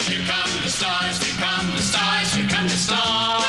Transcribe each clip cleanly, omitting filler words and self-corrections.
Here come the stars, here come the stars, here come the stars.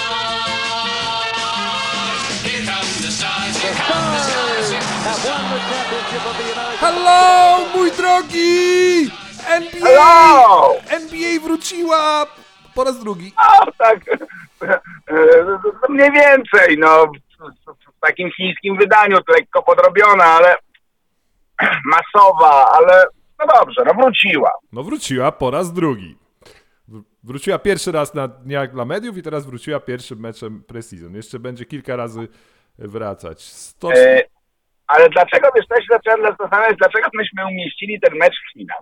Here come the stars, here come the stars, here come the stars. Hello, mój drogi! NBA! Hello! NBA wróciła po raz drugi. O, tak, mniej więcej, no, w takim chińskim wydaniu, to lekko podrobiona, ale masowa, ale no dobrze, no wróciła. No wróciła po raz drugi. Wróciła pierwszy raz na dniach dla mediów i teraz wróciła pierwszym meczem pre-season. Jeszcze będzie kilka razy wracać. Ale dlaczego, wiesz, też zacząłem zastanawiać, dlaczego myśmy umieścili ten mecz w Chinach?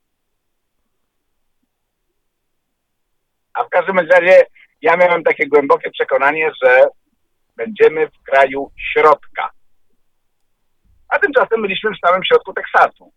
A w każdym razie ja miałem takie głębokie przekonanie, że będziemy w kraju środka. A tymczasem byliśmy w samym środku Teksasu.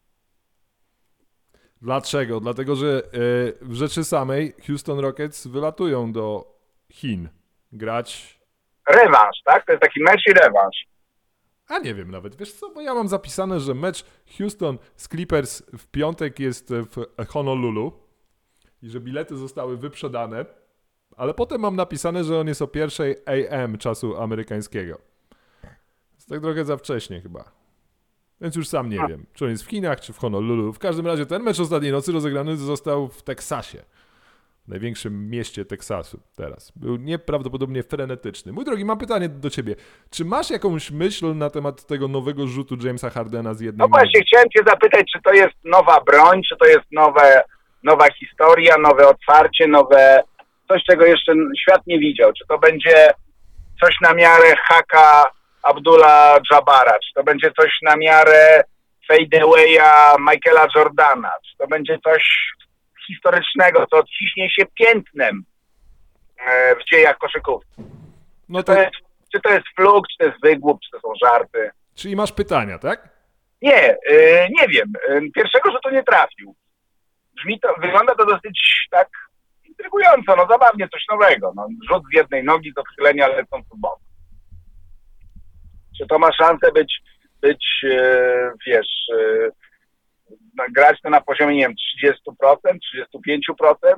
Dlaczego? Dlatego, że w rzeczy samej Houston Rockets wylatują do Chin grać. Rewanż, tak? To jest taki mecz i rewanż. A nie wiem nawet, wiesz co, bo ja mam zapisane, że mecz Houston z Clippers w piątek jest w Honolulu i że bilety zostały wyprzedane, ale potem mam napisane, że on jest o 1 AM czasu amerykańskiego. Jest tak trochę za wcześnie chyba. Więc już sam nie wiem, czy on jest w Chinach, czy w Honolulu. W każdym razie ten mecz ostatniej nocy rozegrany został w Teksasie. W największym mieście Teksasu teraz. Był nieprawdopodobnie frenetyczny. Mój drogi, mam pytanie do ciebie. Czy masz jakąś myśl na temat tego nowego rzutu Jamesa Hardena z jednej No właśnie, nogi? chciałem cię zapytać, czy to jest nowa broń, czy to jest nowa historia, nowe otwarcie, coś, czego jeszcze świat nie widział. Czy to będzie coś na miarę haka Abdullah Jabbara, czy to będzie coś na miarę fadeawaya Michaela Jordana, czy to będzie coś historycznego, co odciśnie się piętnem w dziejach koszykówki. No Czy to jest fluk, czy to jest wygłup, czy to są żarty? Czyli masz pytania, tak? Nie, nie wiem. Pierwszego rzutu nie trafił. Wygląda to dosyć tak intrygująco, no zabawnie, coś nowego. No, rzut z jednej nogi, z odchylenia lecą w bok. Czy to ma szansę być wiesz, grać to na poziomie, nie wiem, 30%, 35%?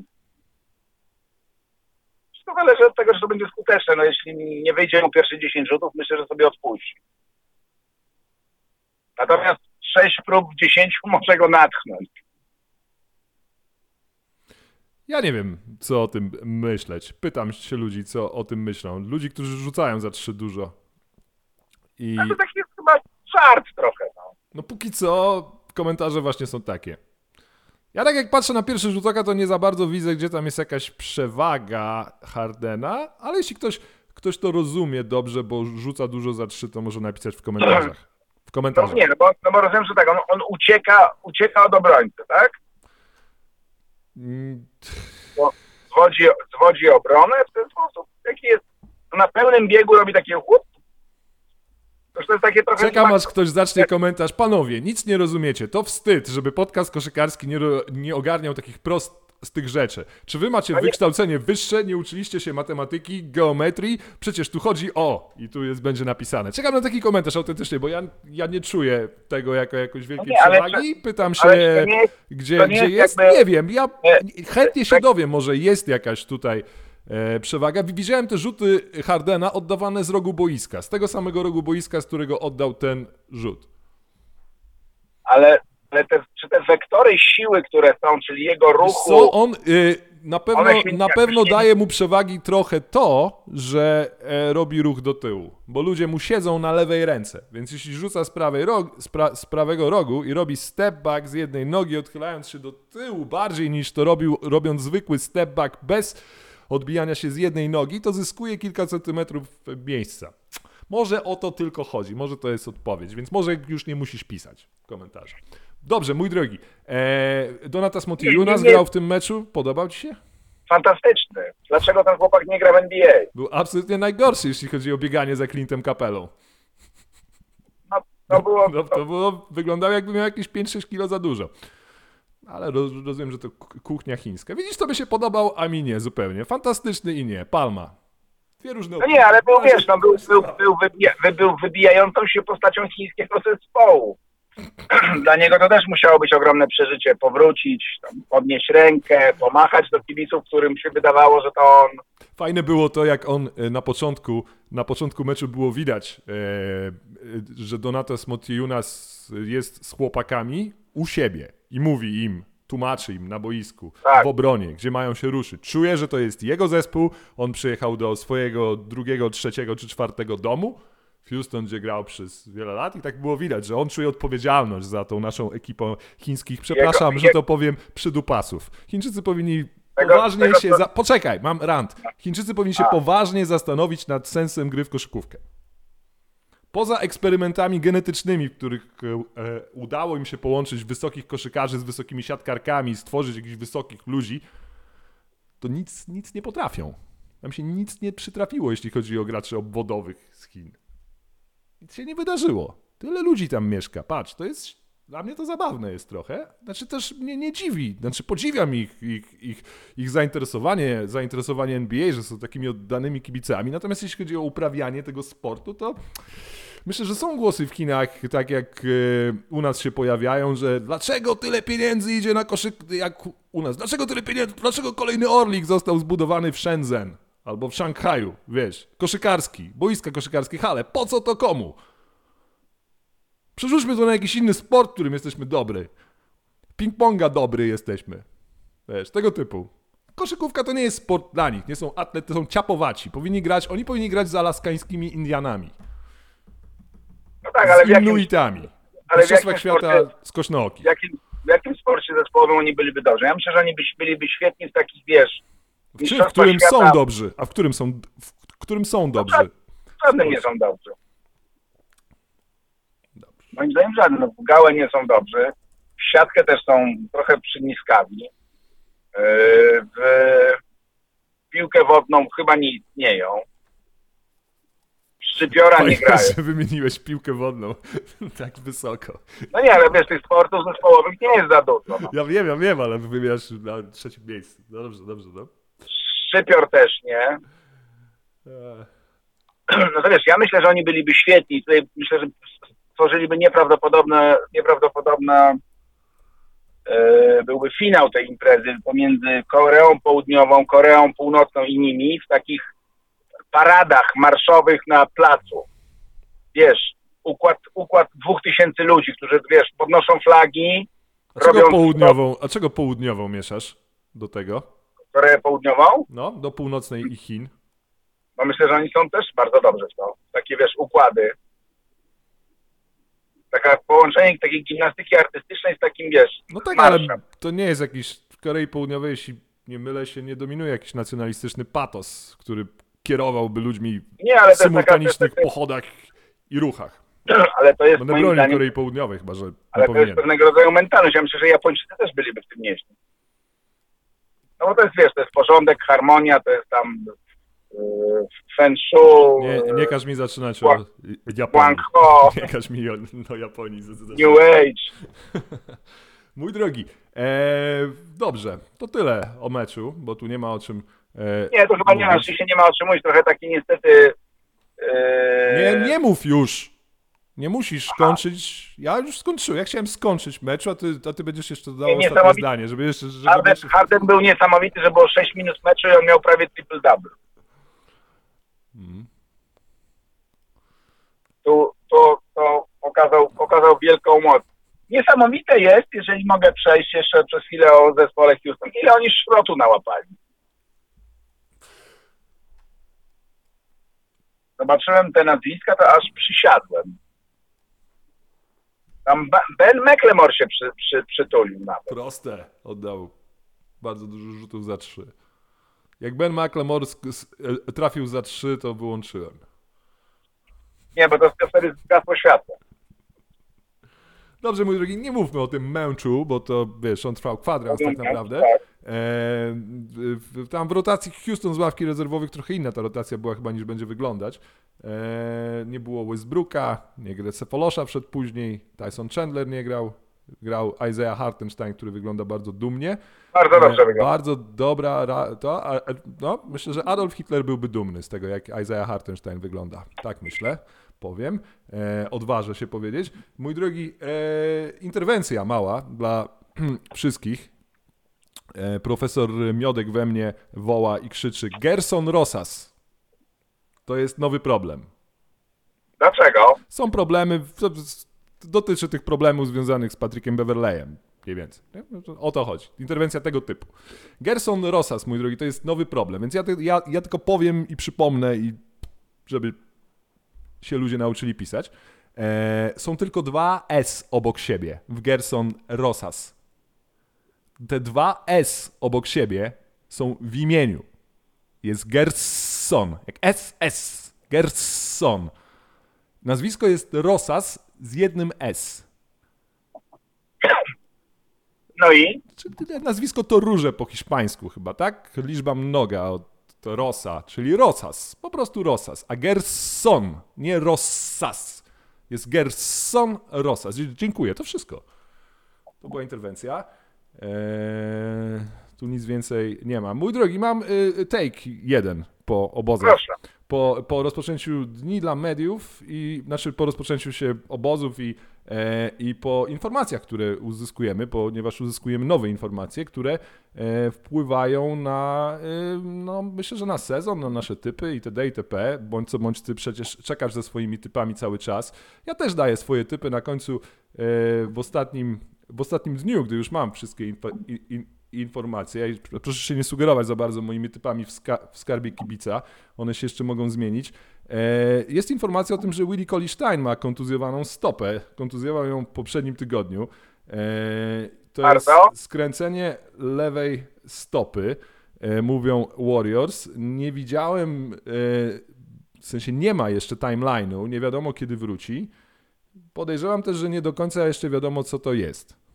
To zależy od tego, że to będzie skuteczne. No jeśli nie wyjdzie mu pierwsze 10 rzutów, myślę, że sobie odpuści. Natomiast 6 prób w 10 może go natchnąć. Ja nie wiem, co o tym myśleć. Pytam się ludzi, co o tym myślą. Ludzi, którzy rzucają za 3 dużo. No to taki jest chyba żart trochę, no. No póki co komentarze właśnie są takie. Ja tak jak patrzę na pierwszy rzut oka, to nie za bardzo widzę, gdzie tam jest jakaś przewaga Hardena, ale jeśli ktoś to rozumie dobrze, bo rzuca dużo za 3, to może napisać w komentarzach. No nie, no bo rozumiem, że tak, on ucieka od obrońcy, tak? Bo zwodzi obronę w ten sposób, jaki jest, na pełnym biegu robi takie łup. To jest takie trochę... Czekam, aż ktoś zacznie komentarz. Panowie, nic nie rozumiecie. To wstyd, żeby podcast koszykarski nie ogarniał takich prostych rzeczy. Czy wy macie wykształcenie wyższe, nie uczyliście się matematyki, geometrii? Przecież tu chodzi o... I tu będzie napisane. Czekam na taki komentarz autentycznie, bo ja nie czuję tego jako jakoś wielkiej przewagi. Pytam się, gdzie jest. Jakby... Nie wiem, ja chętnie się dowiem. Może jest jakaś tutaj... przewaga. Widziałem te rzuty Hardena oddawane z rogu boiska. Z tego samego rogu boiska, z którego oddał ten rzut. Ale czy te wektory siły, które są, czyli jego ruchu... Co on na pewno daje mu przewagi trochę to, że robi ruch do tyłu. Bo ludzie mu siedzą na lewej ręce. Więc jeśli rzuca z prawego rogu i robi step back z jednej nogi, odchylając się do tyłu bardziej niż to robiąc zwykły step back bez odbijania się z jednej nogi, to zyskuje kilka centymetrów miejsca. Może o to tylko chodzi, może to jest odpowiedź, więc może już nie musisz pisać w komentarzach. Dobrze, mój drogi. Donatas Motijunas grał w tym meczu, podobał ci się? Fantastyczny. Dlaczego ten chłopak nie gra w NBA? Był absolutnie najgorszy, jeśli chodzi o bieganie za Clintem Capellą. Wyglądało jakby miał jakieś 5-6 kilo za dużo. Ale rozumiem, że to kuchnia chińska. Widzisz, to by się podobał, a mi nie zupełnie. Fantastyczny i nie. Palma. Dwie różne No nie, ale był wybijającą się postacią chińskiego zespołu. Dla niego to też musiało być ogromne przeżycie, powrócić, tam, podnieść rękę, pomachać do kibiców, którym się wydawało, że to on. Fajne było to, jak on na początku meczu było widać, że Donatas Motiejunas jest z chłopakami u siebie i mówi im, tłumaczy im na boisku, Tak. w obronie, gdzie mają się ruszyć. Czuje, że to jest jego zespół, on przyjechał do swojego drugiego, trzeciego czy czwartego domu w Houston, gdzie grał przez wiele lat i tak było widać, że on czuje odpowiedzialność za tą naszą ekipą chińskich, przepraszam, że to powiem, przydupasów. Chińczycy powinni poważnie się... Poczekaj, mam rant. Chińczycy powinni się poważnie zastanowić nad sensem gry w koszykówkę. Poza eksperymentami genetycznymi, w których udało im się połączyć wysokich koszykarzy z wysokimi siatkarkami, stworzyć jakichś wysokich ludzi, to nic nie potrafią. Tam się nic nie przytrafiło, jeśli chodzi o graczy obwodowych z Chin. Nic się nie wydarzyło. Tyle ludzi tam mieszka. Patrz, to jest... Dla mnie to zabawne jest trochę. Znaczy też mnie nie dziwi. Znaczy podziwiam ich zainteresowanie NBA, że są takimi oddanymi kibicami. Natomiast jeśli chodzi o uprawianie tego sportu, to myślę, że są głosy w Chinach, tak jak u nas się pojawiają, że dlaczego tyle pieniędzy idzie na koszyk, jak u nas? Dlaczego tyle pieniędzy? Dlaczego kolejny Orlik został zbudowany w Shenzhen? Albo w Szanghaju, wiesz, koszykarski, boiska koszykarskie, hale. Po co to komu? Przerzućmy to na jakiś inny sport, w którym jesteśmy dobry. Ping-ponga dobry jesteśmy. Wiesz, tego typu. Koszykówka to nie jest sport dla nich, nie są atlet, to są ciapowaci. Oni powinni grać z alaskańskimi Indianami. No tak, ale z Inuitami. Mistrzostwa świata z kośnooki. W jakim sporcie zespołowym oni byliby dobrzy? Ja myślę, że oni byliby świetni z takich, wiesz... W którym są dobrzy, a w którym są dobrzy? W żadnym nie są dobrzy. Moim zdaniem żadnym. No, w gałę nie są dobrzy. W siatkę też są trochę przyniskawi. W piłkę wodną chyba nie istnieją. Szczypiora nie grają. Że wymieniłeś piłkę wodną tak wysoko. No nie, ale wiesz, tych sportów zespołowych nie jest za dużo. No. Ja wiem, ale wymieniasz na trzecim miejscu. No dobrze, no. Szczypior też nie. No to wiesz, ja myślę, że oni byliby świetni. Tutaj myślę, że stworzyliby nieprawdopodobna byłby finał tej imprezy pomiędzy Koreą Południową, Koreą Północną i nimi w takich paradach marszowych na placu. Wiesz, układ 2000 ludzi, którzy, wiesz, podnoszą flagi. A czego południową mieszasz do tego? Koreę Południową? No, do północnej i Chin. No myślę, że oni są też bardzo dobrze w to. Takie, wiesz, układy. Taka połączenie takiej gimnastyki artystycznej z takim, wiesz, no tak, marszem. Ale to nie jest jakiś... W Korei Południowej, jeśli nie mylę się, nie dominuje jakiś nacjonalistyczny patos, który kierowałby ludźmi w symultanicznych pochodach i ruchach. Ale to jest Będę bronił Korei Południowej chyba, że ale to jest pewnego rodzaju mentalność. Ja myślę, że Japończycy też byliby w tym nieźli. No bo to jest, wiesz, to jest porządek, harmonia, to jest tam feng shui. Nie każ mi zaczynać o Japonii. Nie każ mi o Japonii. New Age. Mój drogi, dobrze, to tyle o meczu, bo tu nie ma o czym nie, to chyba mówić. nie ma o czym mówić, trochę taki niestety... Nie mów już. Nie musisz skończyć. Ja już skończyłem. Ja chciałem skończyć mecz, a ty będziesz jeszcze dodał ostatnie zdanie, żeby jeszcze... Harden był niesamowity, że było 6 minut meczu i on miał prawie triple-double. To pokazał wielką moc. Niesamowite jest, jeżeli mogę przejść jeszcze przez chwilę o zespole Houston. Ile oni szrotu nałapali? Zobaczyłem te nazwiska, to aż przysiadłem. Tam Ben McLemore się przytulił nawet. Proste. Oddał bardzo dużo rzutów za 3. Jak Ben McLemore trafił za 3, to wyłączyłem. Nie, bo to wtedy zgasło światło. Dobrze, mój drogi, nie mówmy o tym męczu, bo to, wiesz, on trwał kwadrans tak naprawdę. Tam w rotacji Houston z ławki rezerwowych trochę inna ta rotacja była chyba niż będzie wyglądać. Nie było Westbrooka, nie grał Sefolosza wszedł później, Tyson Chandler nie grał, grał Isaiah Hartenstein, który wygląda bardzo dumnie. Bardzo dobrze wygląda. Bardzo dobra, myślę, że Adolf Hitler byłby dumny z tego, jak Isaiah Hartenstein wygląda. Tak myślę, powiem. Odważę się powiedzieć. Mój drogi, interwencja mała dla wszystkich. Profesor Miodek we mnie woła i krzyczy: Gerson Rosas. To jest nowy problem. Dlaczego? Są problemy, dotyczy tych problemów związanych z Patrickiem Beverleyem. Mniej więcej. Nie? O to chodzi. Interwencja tego typu. Gerson Rosas, mój drogi, to jest nowy problem, więc ja tylko powiem i przypomnę, i żeby się ludzie nauczyli pisać. Są tylko 2 S obok siebie w Gerson Rosas. Te 2 S obok siebie są w imieniu. Jest Gerson, jak SS. Gerson. Nazwisko jest Rosas z jednym S. No i? Nazwisko to róże po hiszpańsku chyba, tak? Liczba mnoga od Rosa, czyli Rosas. Po prostu Rosas. A Gerson, nie Rosas. Jest Gerson Rosas. Dziękuję, to wszystko. To była interwencja. Tu nic więcej nie ma. Mój drogi, mam take 1 po obozach. Proszę. Po rozpoczęciu dni dla mediów, po rozpoczęciu się obozów i po informacjach, które uzyskujemy, ponieważ uzyskujemy nowe informacje, które wpływają na, myślę, że na sezon, na nasze typy itd. itp. Bądź co bądź ty przecież czekasz ze swoimi typami cały czas. Ja też daję swoje typy na końcu w ostatnim dniu, gdy już mam wszystkie informacje. Proszę się nie sugerować za bardzo moimi typami w skarbie kibica. One się jeszcze mogą zmienić. Jest informacja o tym, że Willie Cauley-Stein ma kontuzjowaną stopę. Kontuzjował ją w poprzednim tygodniu. To jest skręcenie lewej stopy, mówią Warriors. Nie widziałem, w sensie nie ma jeszcze timeline'u, nie wiadomo kiedy wróci. Podejrzewam też, że nie do końca jeszcze wiadomo, co to jest.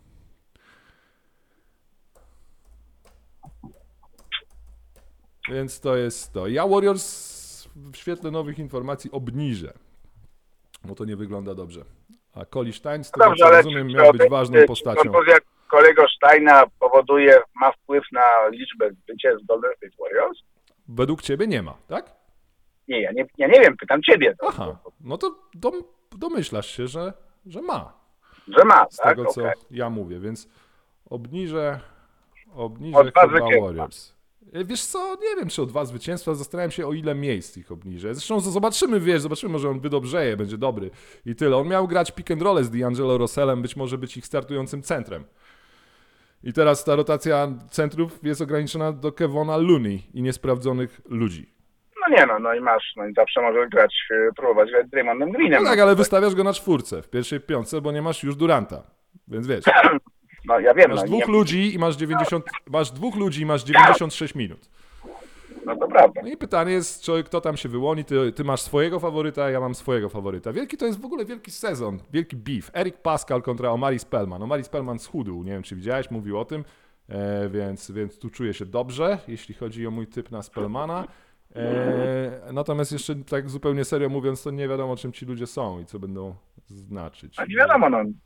Więc to jest to. Ja Warriors w świetle nowych informacji obniżę, bo to nie wygląda dobrze. A Cauley-Stein, z tego co rozumiem, miał być ważną postacią. Kontuzja kolego Steina ma wpływ na liczbę zwycięstw Golden State Warriors? Według ciebie nie ma, tak? Nie, ja nie wiem, pytam ciebie. Aha, no to domyślasz się, że ma. Że ma, z tak? tego, co Okay. ja mówię, więc obniżę chyba Warriors. Wiesz co, nie wiem, czy o 2 zwycięstwa, zastanawiam się, o ile miejsc ich obniżę. Zresztą zobaczymy, może on wydobrzeje, będzie dobry i tyle. On miał grać pick and roll z D'Angelo Russellem, być może być ich startującym centrem. I teraz ta rotacja centrów jest ograniczona do Kevona Looney i niesprawdzonych ludzi. No i zawsze możesz próbować grać z Draymondem Greenem. No tak, ale wystawiasz go na 4 w pierwszej 5, bo nie masz już Duranta, więc wiesz. No ja wiem. Masz 2 ludzi i masz 96 minut. No to prawda. No i pytanie jest, kto tam się wyłoni. Ty masz swojego faworyta, ja mam swojego faworyta. To jest w ogóle wielki sezon, wielki beef. Eric Pascal kontra Omari Spellman. Omari Spellman schudł, nie wiem czy widziałeś, mówił o tym, więc tu czuję się dobrze, jeśli chodzi o mój typ na Spellmana. Natomiast jeszcze tak zupełnie serio mówiąc, to nie wiadomo czym ci ludzie są i co będą znaczyć. A nie wiadomo,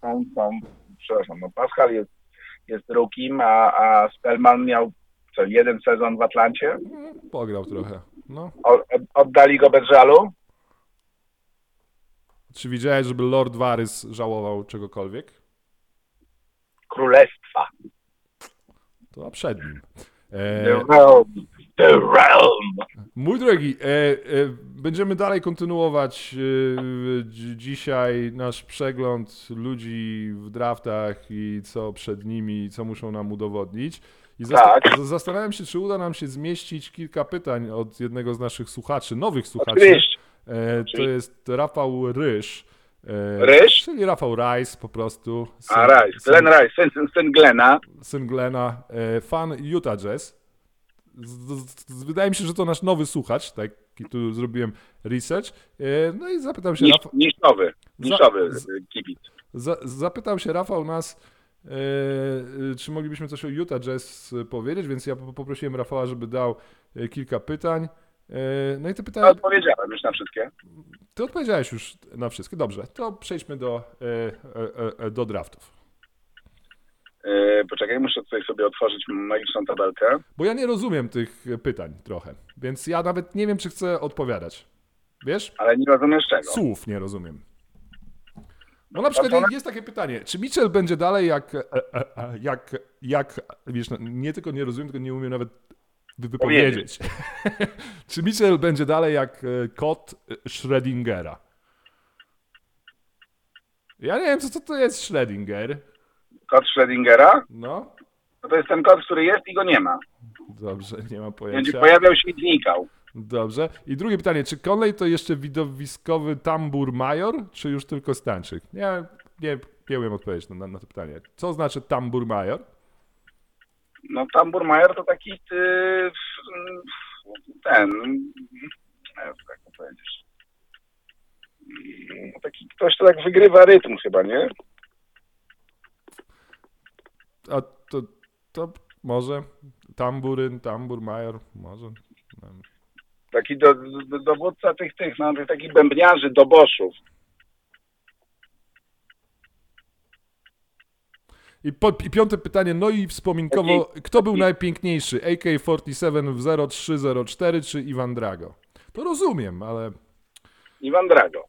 Pascal jest rookiem, a Spellman miał jeden sezon w Atlancie. Pograł trochę. No. Oddali go bez żalu. Czy widziałeś, żeby Lord Varys żałował czegokolwiek? Królestwa. To a przed nim. The realm. Mój drogi, będziemy dalej kontynuować dzisiaj nasz przegląd ludzi w draftach i co przed nimi, co muszą nam udowodnić. I zastanawiam się, czy uda nam się zmieścić kilka pytań od jednego z naszych słuchaczy, nowych słuchaczy. Oczywiście. To jest Rafał Ryż. Ryż? Czyli Rafał Rice po prostu. Glenn Rice, syn Glena. Syn Glena, fan Utah Jazz. Wydaje mi się, że to nasz nowy słuchacz, taki tu zrobiłem research. No i zapytał się niszowy kibic. Zapytał się Rafał nas, czy moglibyśmy coś o Utah Jazz powiedzieć, więc ja poprosiłem Rafała, żeby dał kilka pytań. No i te pytania... Odpowiedziałem już na wszystkie. Ty odpowiedziałeś już na wszystkie, dobrze. To przejdźmy do draftów. Poczekaj, muszę tutaj sobie otworzyć magiczną tabelkę. Bo ja nie rozumiem tych pytań trochę, więc ja nawet nie wiem, czy chcę odpowiadać. Wiesz? Ale nie rozumiesz czego. Słów nie rozumiem. No na przykład jest takie pytanie, czy Mitchell będzie dalej jak wiesz, nie tylko nie rozumiem, tylko nie umiem nawet wypowiedzieć. Czy Mitchell będzie dalej jak kot Schrödingera? Ja nie wiem, co to jest Schrödinger. Kot Schrödingera? No, No to jest ten kot, który jest i go nie ma. dobrze, nie mam Będzie pojęcia. pojawiał się i znikał. Dobrze. I drugie pytanie, czy Conley to jeszcze widowiskowy tambur major, czy już tylko stańczyk? Ja nie umiem odpowiedzieć na to pytanie. Co znaczy tambur major? No tambur major to taki ten, jak to powiedzieć, taki ktoś, kto tak wygrywa rytm chyba, nie? A to może tambur major, może. Taki dowódca tych, no, takich bębniarzy, doboszów. I piąte pytanie, no i wspominkowo, kto był najpiękniejszy? AK-47 w 0304 czy Ivan Drago? To rozumiem, ale... Ivan Drago.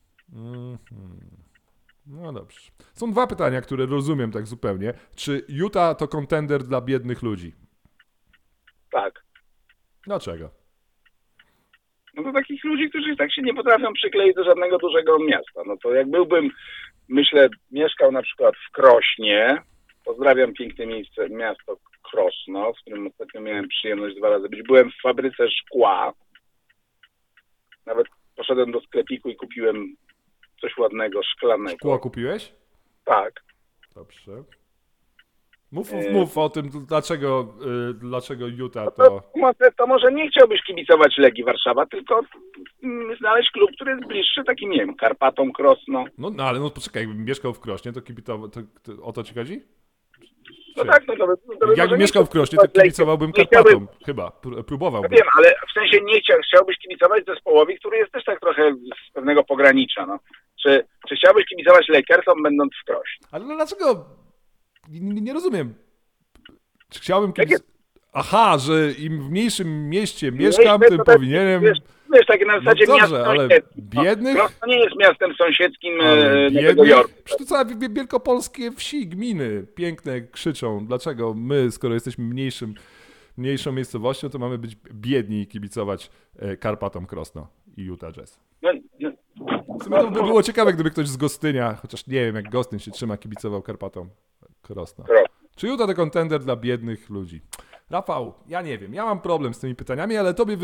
No dobrze. Są dwa pytania, które rozumiem tak zupełnie. Czy Utah to kontender dla biednych ludzi? Tak. Dlaczego? No to takich ludzi, którzy tak się nie potrafią przykleić do żadnego dużego miasta. No to jak byłbym, myślę, mieszkał na przykład w Krośnie, pozdrawiam piękne miejsce, miasto Krosno, w którym ostatnio miałem przyjemność 2 razy być. Byłem w fabryce szkła. Nawet poszedłem do sklepiku i kupiłem coś ładnego, szklanego. Szkło kupiłeś? Tak. Dobrze. Mów o tym, dlaczego Utah to... To może nie chciałbyś kibicować Legii Warszawa, tylko znaleźć klub, który jest bliższy takim, nie wiem, Karpatom, Krosno. No ale no poczekaj, jakbym mieszkał w Krośnie, to kibicował... To o to ci chodzi? No tak, no to by Jakbym mieszkał w Krośnie, to kibicowałbym nie Karpatom. Chyba. Próbowałbym. No wiem, ale w sensie nie chciałbyś kibicować zespołowi, który jest też tak trochę z pewnego pogranicza, no. Czy chciałbyś kibicować Lakersom, będąc w Krośnie? Ale no dlaczego? Nie rozumiem. Czy chciałbym Aha, że im w mniejszym mieście mieszkam, tym powinienem... Wiesz, takie na zasadzie no dobrze, miasto ale sąsiedzkie. biednych? Krosno nie jest miastem sąsiedzkim Nowego Biednych? Jorku. Przecież to całe wielkopolskie wsi, gminy piękne krzyczą. Dlaczego my, skoro jesteśmy mniejszą miejscowością, to mamy być biedni i kibicować Karpatom Krosno i Utah Jazz? W sumie to by było ciekawe, gdyby ktoś z Gostynia, chociaż nie wiem, jak Gostyn się trzyma, kibicował Karpatom Krosno. Czy Utah to kontender dla biednych ludzi? Rafał, ja nie wiem, ja mam problem z tymi pytaniami, ale tobie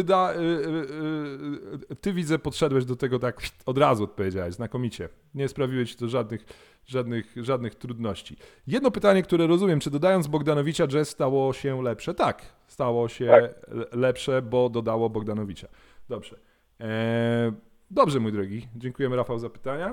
ty widzę, podszedłeś do tego tak od razu odpowiedziałeś, znakomicie. Nie sprawiło ci to żadnych trudności. Jedno pytanie, które rozumiem, czy dodając Bogdanowicza Jazz stało się lepsze? Tak, stało się lepsze, bo dodało Bogdanowicza. Dobrze. Dobrze, mój drogi, dziękujemy Rafał za pytania.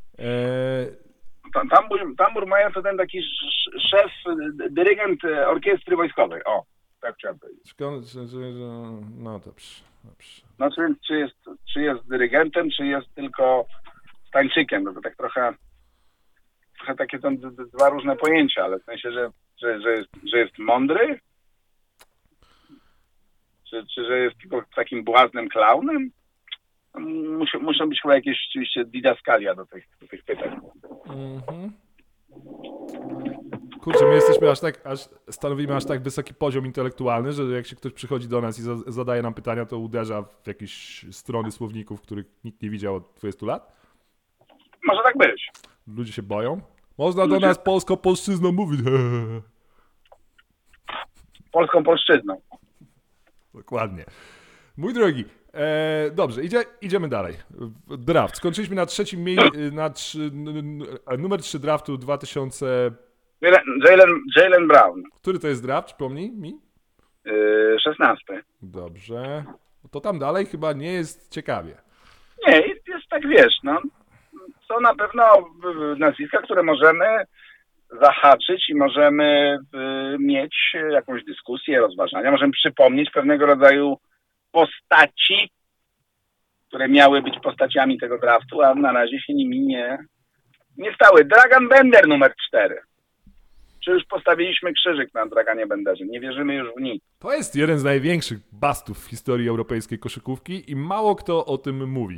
Tambur Major to ten taki szef, dyrygent orkiestry wojskowej. O, tak chciałem powiedzieć. No dobrze. Znaczy, czy jest dyrygentem, czy jest tylko tańczykiem. No to tak trochę takie są dwa różne pojęcia, ale w sensie, że jest mądry? Czy że jest tylko takim błaznym klaunem? Muszą być chyba jakieś oczywiście didaskalia do tych pytań. Kurczę, my jesteśmy stanowimy aż tak wysoki poziom intelektualny, że jak się ktoś przychodzi do nas i zadaje nam pytania, to uderza w jakieś strony słowników, których nikt nie widział od 20 lat? Może tak być. Ludzie się boją? Można do nas polsko-polszczyzną mówić. Polską polszczyzną. Dokładnie. Mój drogi, dobrze, idziemy dalej. Draft. Skończyliśmy na trzecim miejscu, numer 3 draftu 2000... Jaylen Brown. Który to jest draft? Przypomnij mi. 16. Dobrze. To tam dalej chyba nie jest ciekawie. Nie, jest tak, wiesz, no. Są na pewno nazwiska, które możemy zahaczyć i możemy mieć jakąś dyskusję, rozważania. Możemy przypomnieć pewnego rodzaju postaci, które miały być postaciami tego draftu, a na razie się nimi nie stały. Dragan Bender numer 4. Czy już postawiliśmy krzyżyk na Draganie Benderze? Nie wierzymy już w nic. To jest jeden z największych bastów w historii europejskiej koszykówki i mało kto o tym mówi.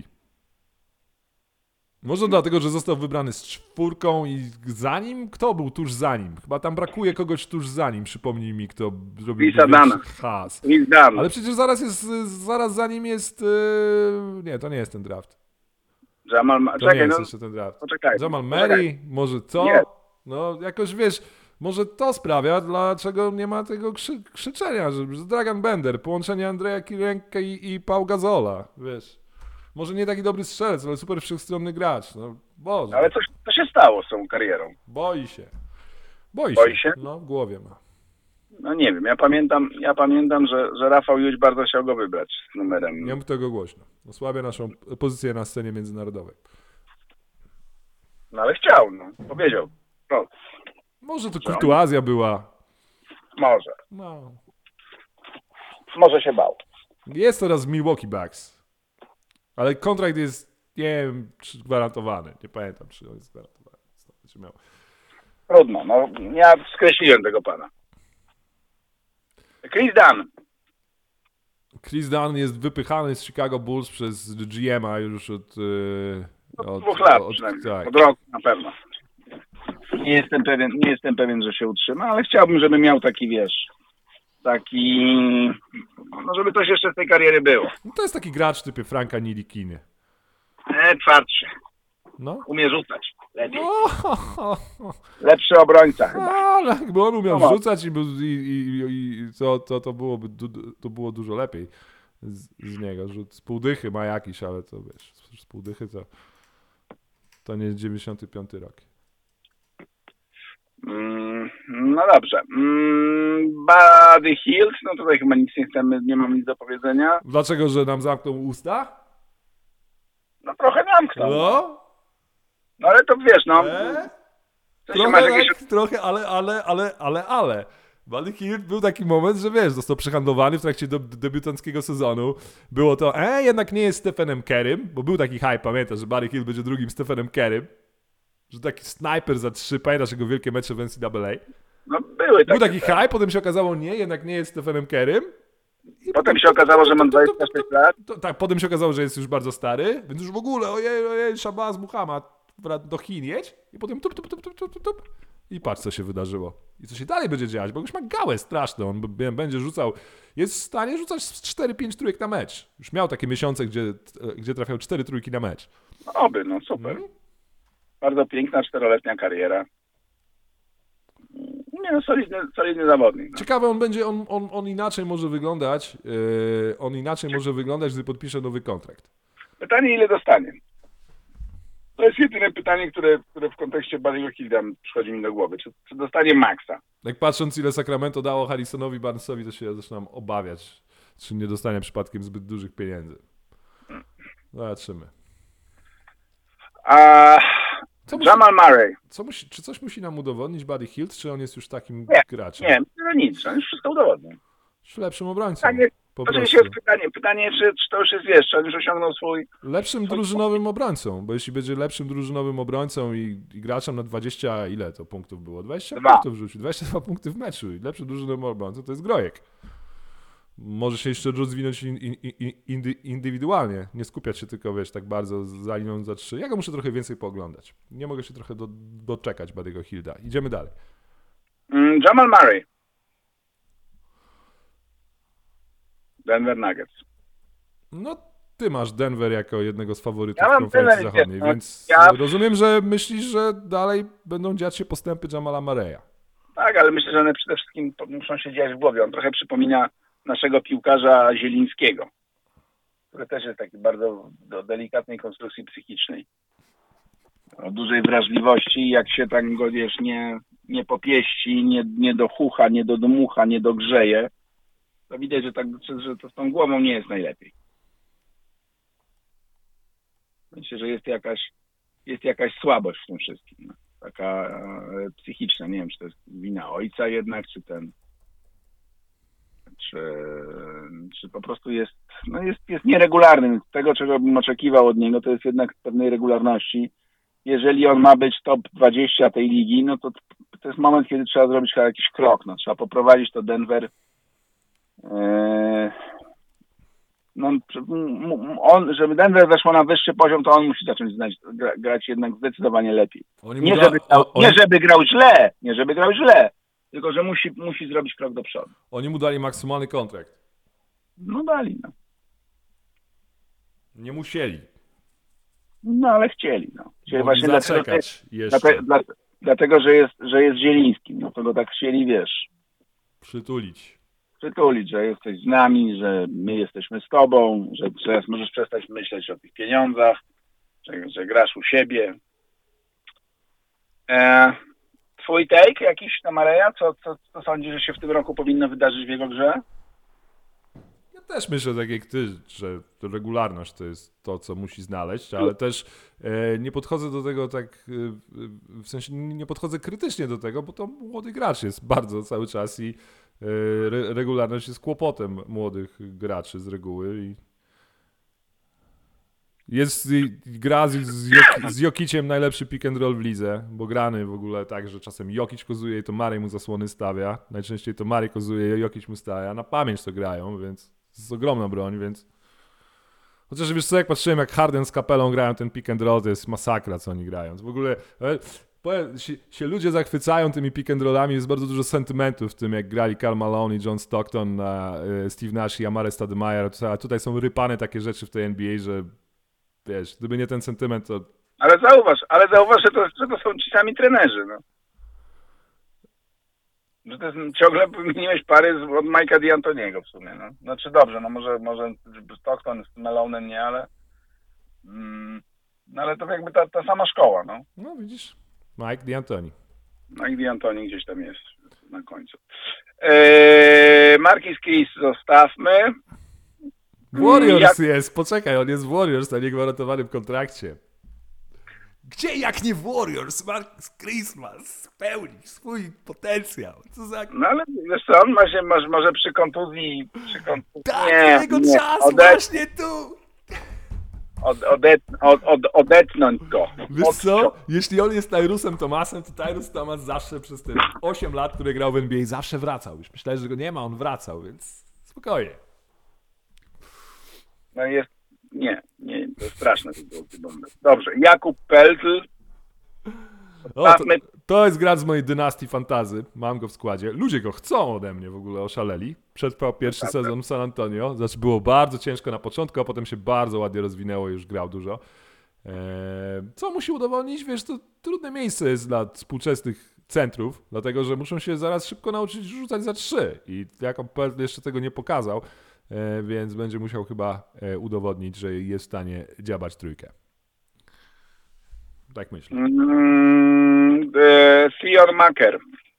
Może dlatego, że został wybrany z 4 i za nim? Kto był tuż za nim? Chyba tam brakuje kogoś tuż za nim. Przypomnij mi, kto zrobił największy has. Ale przecież zaraz za nim jest... Nie, to nie jest ten draft. To nie jest jeszcze ten draft. Poczekaj. Jamal Murray, może to? Nie. No jakoś wiesz, może to sprawia, dlaczego nie ma tego krzyczenia, że Dragan Bender, połączenie Andrzeja Kirienka i Pau Gasola, wiesz. Może nie taki dobry strzelec, ale super wszechstronny gracz. No, Boże. Ale co się stało z tą karierą? Boi się. Boi się? No, w głowie ma. No nie wiem, ja pamiętam, że Rafał Jóź bardzo chciał go wybrać z numerem. Nie mów tego głośno. Osłabia naszą pozycję na scenie międzynarodowej. No ale chciał, no. Powiedział. No, Może to kurtuazja była. może. No. Może się bał. Jest teraz w Milwaukee Bucks. Ale kontrakt jest, nie wiem, czy gwarantowany. Nie pamiętam, czy on jest gwarantowany. Trudno, no. Ja skreśliłem tego pana. Chris Dunn jest wypychany z Chicago Bulls przez GM-a już od 2 lat przynajmniej. Tak. Od roku na pewno. Nie jestem pewien, że się utrzyma, ale chciałbym, żeby miał taki, wiesz, no żeby coś jeszcze z tej kariery było. No to jest taki gracz w typie Franka Nilikiny. Twardszy. No. Umie rzucać. Lepiej. No. Lepszy obrońca chyba. Ale jakby on umiał No. rzucać to było dużo lepiej z niego. Rzut z półdychy ma jakiś, ale to wiesz, z półdychy to nie jest 95 rok. No dobrze. Buddy Hield, no tutaj chyba nie mam nic do powiedzenia. Dlaczego, że nam zamknął usta? No trochę zamknął. No. No ale to wiesz, no. Trochę, ale. Buddy Hield był taki moment, że wiesz, został przehandlowany w trakcie debiutanckiego sezonu. Było to, jednak nie jest Stephenem Currym, bo był taki hype, pamiętasz, że Buddy Hield będzie drugim Stephenem Currym. Że taki snajper za 3, pamiętasz jego wielkie mecze w NCAA? No był taki hype, potem się okazało, jednak nie jest Stephenem Currym. Potem się okazało, że ma 26 lat. Tak, potem się okazało, że jest już bardzo stary, więc już w ogóle, ojej, Shabazz Muhammad, do Chin jedź. I potem tup. I patrz, co się wydarzyło. I co się dalej będzie dziać, bo już ma gałę straszną. On będzie rzucał, jest w stanie rzucać 4-5 trójek na mecz. Już miał takie miesiące, gdzie trafiał 4 trójki na mecz. No super. Bardzo piękna 4-letnia kariera. Nie no, solidny zawodnik. No. Ciekawe, on inaczej może wyglądać. Gdy podpisze nowy kontrakt. Pytanie, ile dostanie? To jest jedyne pytanie, które w kontekście Buddy'ego Hielda przychodzi mi do głowy. Czy dostanie maksa? Jak patrząc, ile Sacramento dało Harrisonowi Barnesowi, to się zaczynam obawiać, czy nie dostanie przypadkiem zbyt dużych pieniędzy. Zobaczymy. Jamal Murray. Czy coś musi nam udowodnić Buddy Hield, czy on jest już takim graczem? Nie, nic. On już wszystko udowodnił. Już lepszym obrońcą. Oczywiście jest pytanie, czy to już jest, wiesz, czy on już osiągnął swój... Lepszym drużynowym obrońcą, bo jeśli będzie lepszym drużynowym obrońcą i graczem na 20, ile to punktów było? 20 punktów rzucił, 22 punkty w meczu i lepszym drużynowym obrońcą to jest Grojek. Może się jeszcze rozwinąć indywidualnie, nie skupiać się tylko, wiesz, tak bardzo za linią za 3. Ja go muszę trochę więcej pooglądać. Nie mogę się trochę doczekać Buddy'ego Hielda. Idziemy dalej. Jamal Murray. Denver Nuggets. No, ty masz Denver jako jednego z faworytów konferencji zachodniej, więc rozumiem, że myślisz, że dalej będą dziać się postępy Jamala Murraya. Tak, ale myślę, że one przede wszystkim muszą się dziać w głowie. On trochę przypomina naszego piłkarza Zielińskiego, który też jest taki bardzo do delikatnej konstrukcji psychicznej. O dużej wrażliwości, jak się tak go, wiesz, nie popieści, nie dochucha, nie dodmucha, nie dogrzeje, to widać, że to z tą głową nie jest najlepiej. Myślę, że jest jakaś słabość w tym wszystkim. No. Taka psychiczna. Nie wiem, czy to jest wina ojca jednak, czy po prostu jest nieregularny. Tego, czego bym oczekiwał od niego, to jest jednak pewnej regularności. Jeżeli on ma być top 20 tej ligi, no to to jest moment, kiedy trzeba zrobić chyba jakiś krok. No, trzeba poprowadzić to Denver. No, żeby Denver weszło na wyższy poziom, to on musi zacząć grać jednak zdecydowanie lepiej. Nie żeby grał źle, tylko że musi zrobić krok do przodu. Oni mu dali maksymalny kontrakt. No dali, no. Nie musieli. No ale chcieli, no. Chcieli właśnie zaczekać dlatego, że jest Zielińskim. No to go tak chcieli, wiesz, przytulić, że jesteś z nami, że my jesteśmy z tobą, że teraz możesz przestać myśleć o tych pieniądzach, że grasz u siebie. Twój take jakiś na Mareja? Co sądzisz, że się w tym roku powinno wydarzyć w jego grze? Ja też myślę tak jak ty, że regularność to jest to, co musi znaleźć, ale też nie podchodzę do tego tak, w sensie nie podchodzę krytycznie do tego, bo to młody gracz jest bardzo cały czas i regularność jest kłopotem młodych graczy z reguły i gra z Jokiciem najlepszy pick and roll w lidze, bo grany w ogóle tak, że czasem Jokic kozuje i to Murray mu zasłony stawia. Najczęściej to Murray kozuje i Jokic mu stawia. Na pamięć to grają, więc to jest ogromna broń, więc... Chociaż wiesz co, jak patrzyłem jak Harden z Capelą grają ten pick and roll, to jest masakra, co oni grają. W ogóle się ludzie zachwycają tymi pick and rollami, jest bardzo dużo sentymentów w tym, jak grali Karl Malone i John Stockton, Steve Nash i Amare Stoudemire. A tutaj są rypane takie rzeczy w tej NBA, że wiesz, gdyby nie ten sentyment, to... Ale zauważ, że to są ci sami trenerzy, no. Że to jest, ciągle wymieniłeś pary od Mike'a D'Antoniego w sumie, no. Znaczy dobrze, no może Stockton z Melonem nie, ale... no ale to jakby ta sama szkoła, no. No widzisz, Mike D'Antoni. Mike D'Antoni gdzieś tam jest na końcu. Marquis Chris zostawmy. Warriors jest, poczekaj, on jest w Warriors na niegwarantowanym kontrakcie. Gdzie jak nie w Warriors Marcus Chris ma spełnić swój potencjał? Co za... No ale wiesz co, on może przy kontuzji... Tak, jego czas właśnie tu! Odetnąć go. Wiesz co? Jeśli on jest Tyrusem Thomasem, to Tyrus Thomas zawsze przez te 8 lat, które grał w NBA, zawsze wracał. Już myślałem, że go nie ma, on wracał, więc spokojnie. No jest... Nie, to straszne. Dobrze, Jakub Peltl. To jest gracz z mojej dynastii fantazy. Mam go w składzie. Ludzie go chcą ode mnie w ogóle, oszaleli. Przetrwał pierwszy sezon w San Antonio. Znaczy było bardzo ciężko na początku, a potem się bardzo ładnie rozwinęło i już grał dużo. Co musi udowodnić? Wiesz, to trudne miejsce jest dla współczesnych centrów, dlatego że muszą się zaraz szybko nauczyć rzucać za 3. I Jakub Peltl jeszcze tego nie pokazał. Więc będzie musiał chyba udowodnić, że jest w stanie dziabać trójkę. Tak myślę. Theon Maker.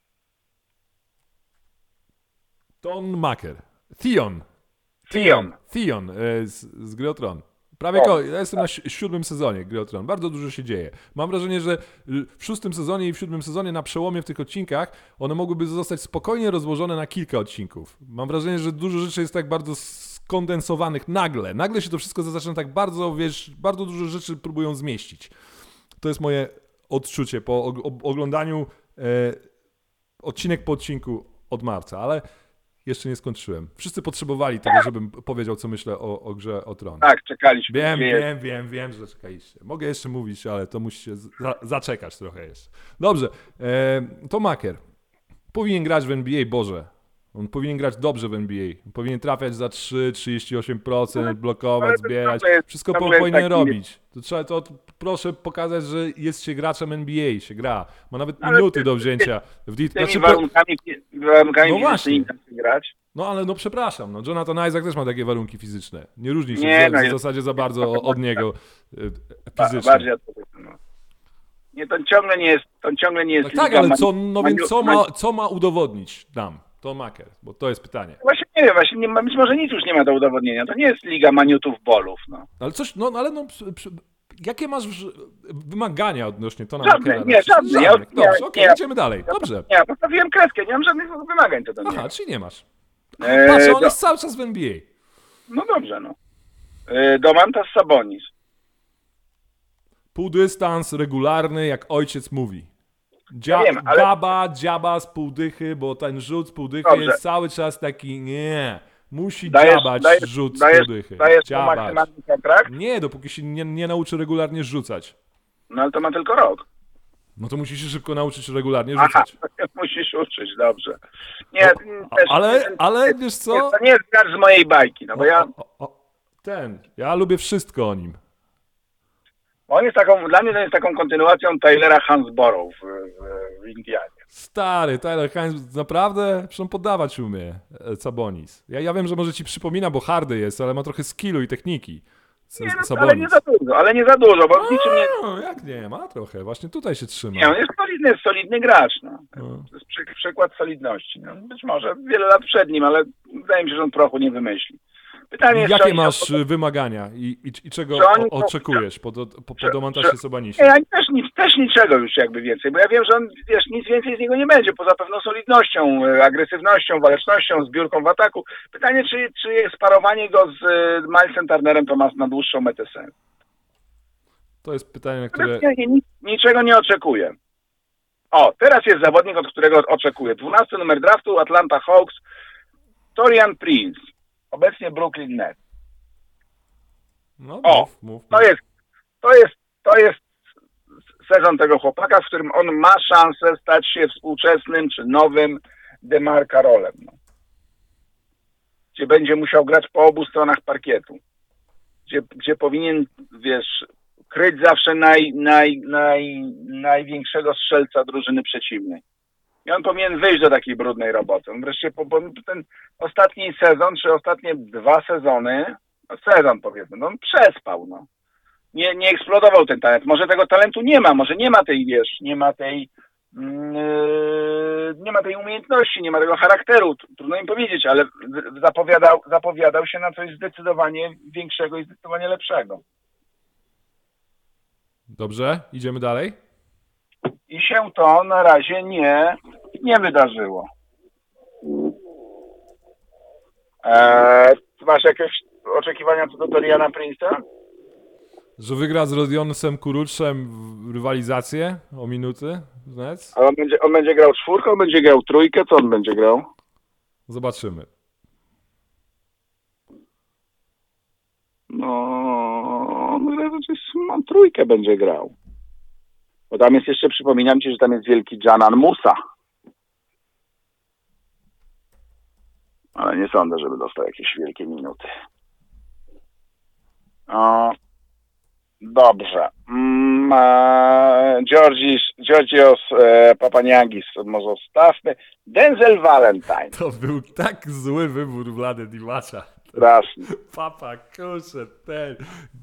Theon z Gry o Tron. Ja jestem na 7. sezonie Gry o Tron. Bardzo dużo się dzieje. Mam wrażenie, że w 6. sezonie i w 7. sezonie na przełomie w tych odcinkach one mogłyby zostać spokojnie rozłożone na kilka odcinków. Mam wrażenie, że dużo rzeczy jest tak bardzo skondensowanych nagle. Nagle się to wszystko zaczyna tak bardzo, wiesz, bardzo dużo rzeczy próbują zmieścić. To jest moje odczucie po oglądaniu odcinek po odcinku od marca, ale jeszcze nie skończyłem. Wszyscy potrzebowali tego, żebym powiedział, co myślę o Grze o Tron. Tak, czekaliśmy. Wiem, że czekaliście. Mogę jeszcze mówić, ale to musicie zaczekać trochę jeszcze. Dobrze, to Maker. Powinien grać w NBA, Boże. On powinien grać dobrze w NBA. Powinien trafiać za 3, 38%, blokować, zbierać. Wszystko powinien robić. To proszę pokazać, że jest się graczem NBA, się gra. Ma nawet minuty do wzięcia. Tymi warunkami no właśnie. grać. No ale przepraszam, Jonathan Isaac też ma takie warunki fizyczne. Nie różni się w zasadzie za bardzo od niego fizycznie. Bardziej nie, to ciągle nie jest. Tak, ale co ma udowodnić nam? To Maker, bo to jest pytanie. Właśnie nie wiem, być może nic już nie ma do udowodnienia. To nie jest liga maniutów bolów. No. Ale jakie masz wymagania odnośnie to na Makera? Żadne. Dobrze, okej, idziemy dalej. Dobrze. Ja postawiłem kreskę, nie mam żadnych wymagań co do niego. Aha, czyli nie masz. Patrz, on jest cały czas w NBA. No dobrze, no. Domantas Sabonis. Półdystans, regularny, jak ojciec mówi. wiem, ale... Dziaba z półdychy, bo ten rzut z półdychy Dobrze. jest cały czas taki, nie, musi Dajesz- dziabać dajesz- rzut z dajesz- półdychy. Dajesz mu Dziabać. maksymalny kontrakt? Nie, dopóki się nie nauczy regularnie rzucać. No ale to ma tylko rok. No to musisz się szybko nauczyć regularnie Aha, rzucać. musisz uczyć, dobrze. Nie, Ale wiesz co? To nie jest gracz z mojej bajki, no bo ja... Ja lubię wszystko o nim. On jest taką, dla mnie to jest taką kontynuacją Taylora Hansborough w Indianie. Stary, Tyler Hines naprawdę, przecież on podawać umie, Sabonis. Ja wiem, że może ci przypomina, bo hardy jest, ale ma trochę skillu i techniki. Nie, no, ale nie za dużo, bo niczym nie... No, jak nie, ma trochę, właśnie tutaj się trzyma. Nie, on jest solidny gracz, no. To jest przykład solidności. No, być może wiele lat przed nim, ale wydaje mi się, że on prochu nie wymyśli. Pytanie jest, Jakie masz wymagania i czego oczekujesz po demontażie Sabonisie? Ja też niczego już jakby więcej, bo ja wiem, że on, wiesz, nic więcej z niego nie będzie, poza pewną solidnością, agresywnością, walecznością, zbiórką w ataku. Pytanie, czy sparowanie go z Milesem Turnerem to ma na dłuższą metę sens. To jest pytanie, na które... Niczego nie oczekuję. O, teraz jest zawodnik, od którego oczekuję. 12 numer draftu, Atlanta Hawks, Taurean Prince. Obecnie Brooklyn Nets. No, mów. To jest sezon tego chłopaka, w którym on ma szansę stać się współczesnym czy nowym DeMar Carrollem. No. Gdzie będzie musiał grać po obu stronach parkietu. Gdzie powinien, wiesz, kryć zawsze największego strzelca drużyny przeciwnej. I on powinien wyjść do takiej brudnej roboty. On wreszcie ten ostatni sezon, czy ostatnie 2 sezony, sezon powiedzmy, no on przespał, no. Nie eksplodował ten talent. Może tego talentu nie ma, może nie ma tej, wiesz, nie ma tej umiejętności, nie ma tego charakteru, trudno im powiedzieć, ale zapowiadał się na coś zdecydowanie większego i zdecydowanie lepszego. Dobrze, idziemy dalej. I się to na razie nie wydarzyło. Masz jakieś oczekiwania co do Taureana Prince'a? Że wygra z Rodionem Kuruczem w rywalizację o minuty z Nets? A on będzie grał 4, on będzie grał 3, co on będzie grał? Zobaczymy. No, on 3 będzie grał. Bo tam jest jeszcze, przypominam ci, że tam jest wielki Dżanan Musa. Ale nie sądzę, żeby dostał jakieś wielkie minuty. O, dobrze. Georgios Papaniagis może zostawmy. Denzel Valentine. To był tak zły wybór Wlady Dimacza. Straszny. Papa, kurczę, ten...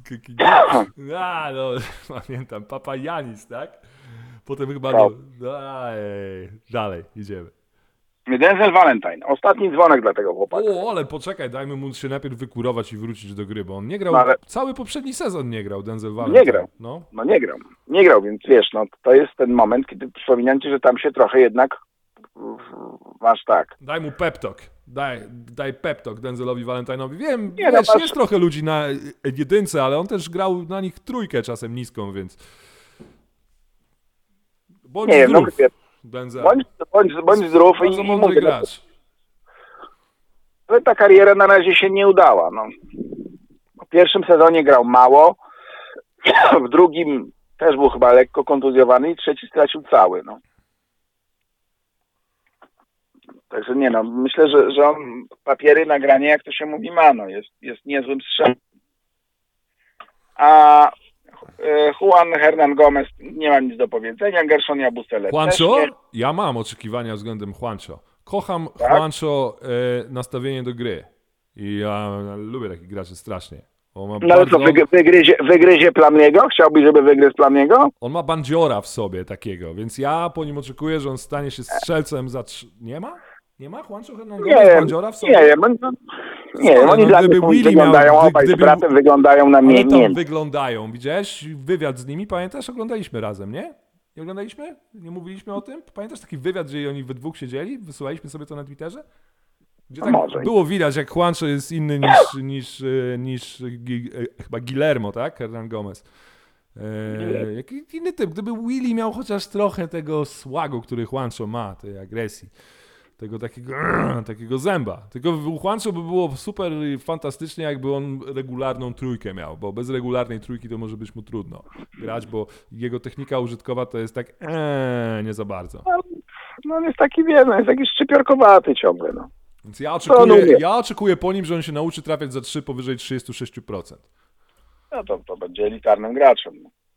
no, pamiętam, Papa Janis, tak? Potem chyba... Dalej, idziemy. Denzel Valentine. Ostatni dzwonek dla tego chłopaka. Ale poczekaj, dajmy mu się najpierw wykurować i wrócić do gry, bo on nie grał, cały poprzedni sezon nie grał, Denzel Valentine. Nie grał. No nie grał, więc wiesz, no to jest ten moment, kiedy przypominam ci, że tam się trochę jednak masz tak. Daj mu pep talk. Daj pep talk Denzelowi Valentine'owi. Wiem, wiesz, jest trochę ludzi na jedynce, ale on też grał na nich 3 czasem niską, więc bądź zdrów, Denzel. Bądź zdrów i mądry gracz. Ale ta kariera na razie się nie udała. No. W pierwszym sezonie grał mało, w drugim też był chyba lekko kontuzjowany i trzeci stracił cały. No. Także nie no, myślę, że on papiery, nagranie, jak to się mówi, ma, no, jest niezłym strzałem. A Juan Hernan Gomez nie ma nic do powiedzenia, Gershon Yabusele Juancho? też nie. Ja mam oczekiwania względem Juancho. Kocham Tak? Juancho nastawienie do gry. I ja lubię takich graczy strasznie. No ale co, wygryzie Plumlee'ego? Chciałbyś, żeby wygryzł Plumlee'ego? On ma bandziora w sobie takiego, więc ja po nim oczekuję, że on stanie się strzelcem za... Nie ma? Nie ma Juancho Hernan Gomez bandziora w sobie? Nie wiem, oni dla mnie wyglądają, obaj z bratem wyglądają na mnie. Ale tam wyglądają, widziałeś? Wywiad z nimi, pamiętasz? Oglądaliśmy razem, nie? Nie oglądaliśmy? Nie mówiliśmy o tym? Pamiętasz taki wywiad, że oni we dwóch siedzieli? Wysyłaliśmy sobie to na Twitterze? Gdzie tak było widać, jak Juancho jest inny niż chyba Guillermo, tak? Hernan Gomez. Jaki inny typ, gdyby Willie miał chociaż trochę tego słagu, który Juancho ma, tej agresji, tego takiego zęba. Tylko u Juancho by było super fantastycznie, jakby on regularną trójkę miał, bo bez regularnej trójki to może być mu trudno grać, bo jego technika użytkowa to jest tak nie za bardzo. No on jest taki, jest taki szczypiorkowaty ciągle, no. Więc ja oczekuję po nim, że on się nauczy trafiać za 3 powyżej 36%. No to będzie elitarnym graczem.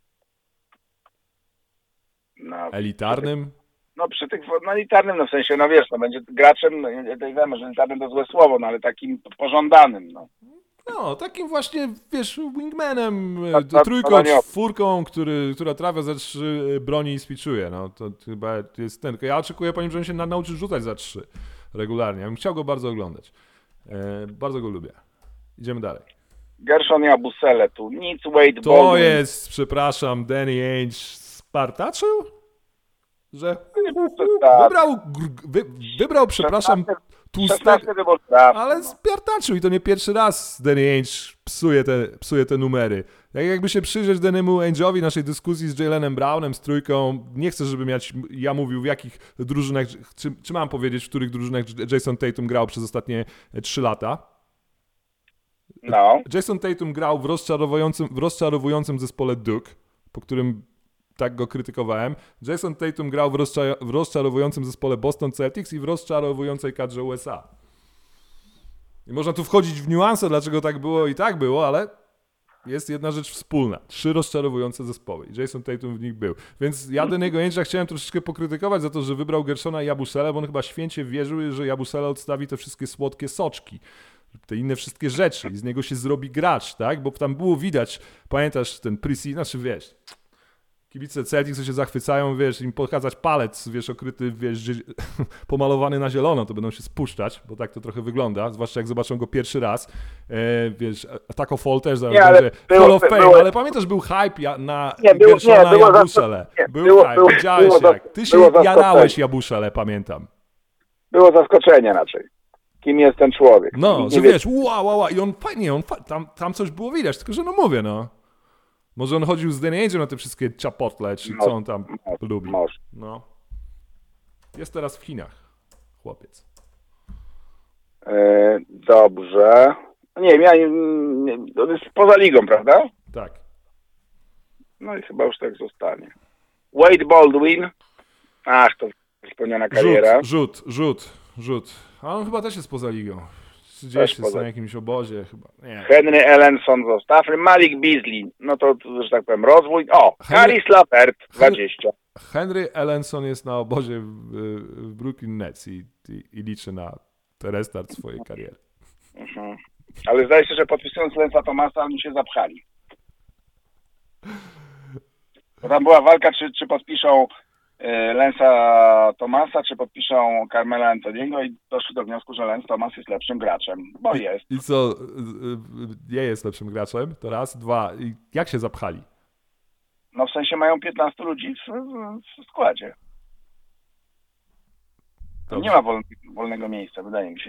No, Elitarnym? przy tych, elitarnym, no w sensie, no wiesz, no będzie graczem, no, wiemy, że elitarnym to złe słowo, no ale takim pożądanym, no. No, takim właśnie, wiesz, wingmanem, trójką, Podaniowy. czwórką, która trafia za 3 broni i spiczuje, no to chyba jest ten. Ja oczekuję po nim, że on się nauczy rzucać za 3 regularnie. Ja bym chciał go bardzo oglądać. Bardzo go lubię. Idziemy dalej. Gershon Yabusele tu, nic, Wade To Baldwin. jest, przepraszam, Danny Ainge spartaczył? Że wybrał, przepraszam, tłustego, 16 wybór draft. ale spartaczył i to nie pierwszy raz Danny Ainge psuje te numery. Jakby się przyjrzeć Danny'emu Ainge'owi, naszej dyskusji z Jaylenem Brownem, z trójką, nie chcę, żeby ja mówił w jakich drużynach, czy mam powiedzieć, w których drużynach Jason Tatum grał przez ostatnie 3 lata. No. Jason Tatum grał w rozczarowującym zespole Duke, po którym tak go krytykowałem. Jason Tatum grał w rozczarowującym zespole Boston Celtics i w rozczarowującej kadrze USA. I można tu wchodzić w niuanse, dlaczego tak było i tak było, ale jest jedna rzecz wspólna. 3 rozczarowujące zespoły i Jason Tatum w nich był. Więc ja Danny'ego Ainge'a chciałem troszeczkę pokrytykować za to, że wybrał Gershona Yabusele, bo on chyba święcie wierzył, że Yabusele odstawi te wszystkie słodkie soczki, te inne wszystkie rzeczy i z niego się zrobi gracz, tak? Bo tam było widać, pamiętasz ten preseason, znaczy wiesz, kibice Celtics się zachwycają, wiesz, im pokazać palec, wiesz, okryty, wiesz, pomalowany na zielono, to będą się spuszczać, bo tak to trochę wygląda, zwłaszcza jak zobaczą go pierwszy raz, wiesz, Attack of All też zaraz będzie Hall of Fame, ale pamiętasz, był hype na Gershona Yabusele, był hype, widziałeś jak, ty się jarałeś Yabusele, pamiętam. Było zaskoczenie raczej. Kim jest ten człowiek? No, że wiesz, wow, i on fajnie, tam coś było widać, tylko że no mówię, no. Może on chodził z Danny Ainge'em na te wszystkie chapotle, czy co on tam lubi. No. Jest teraz w Chinach, chłopiec. Dobrze. Nie wiem, to jest poza ligą, prawda? Tak. No i chyba już tak zostanie. Wade Baldwin. Ach, to spełniona kariera. Rzut. A on chyba też jest poza ligą. Gdzieś jest na jakimś obozie chyba. Nie. Henry Ellenson został. Malik Beasley. No to, że tak powiem, rozwój. O, Caris LeVert, 20. Henry Ellenson jest na obozie w Brooklyn Nets i liczy na restart swojej kariery. Ale zdaje się, że podpisując Lensa Thomasa, oni się zapchali. Bo tam była walka, czy podpiszą Lensa Thomasa, czy podpiszą Carmela Anthony'ego i doszli do wniosku, że Lens Thomas jest lepszym graczem, bo jest. I co, nie jest lepszym graczem? To raz, 2. I jak się zapchali? No w sensie mają 15 ludzi w składzie. Tam nie ma wolnego miejsca, wydaje mi się.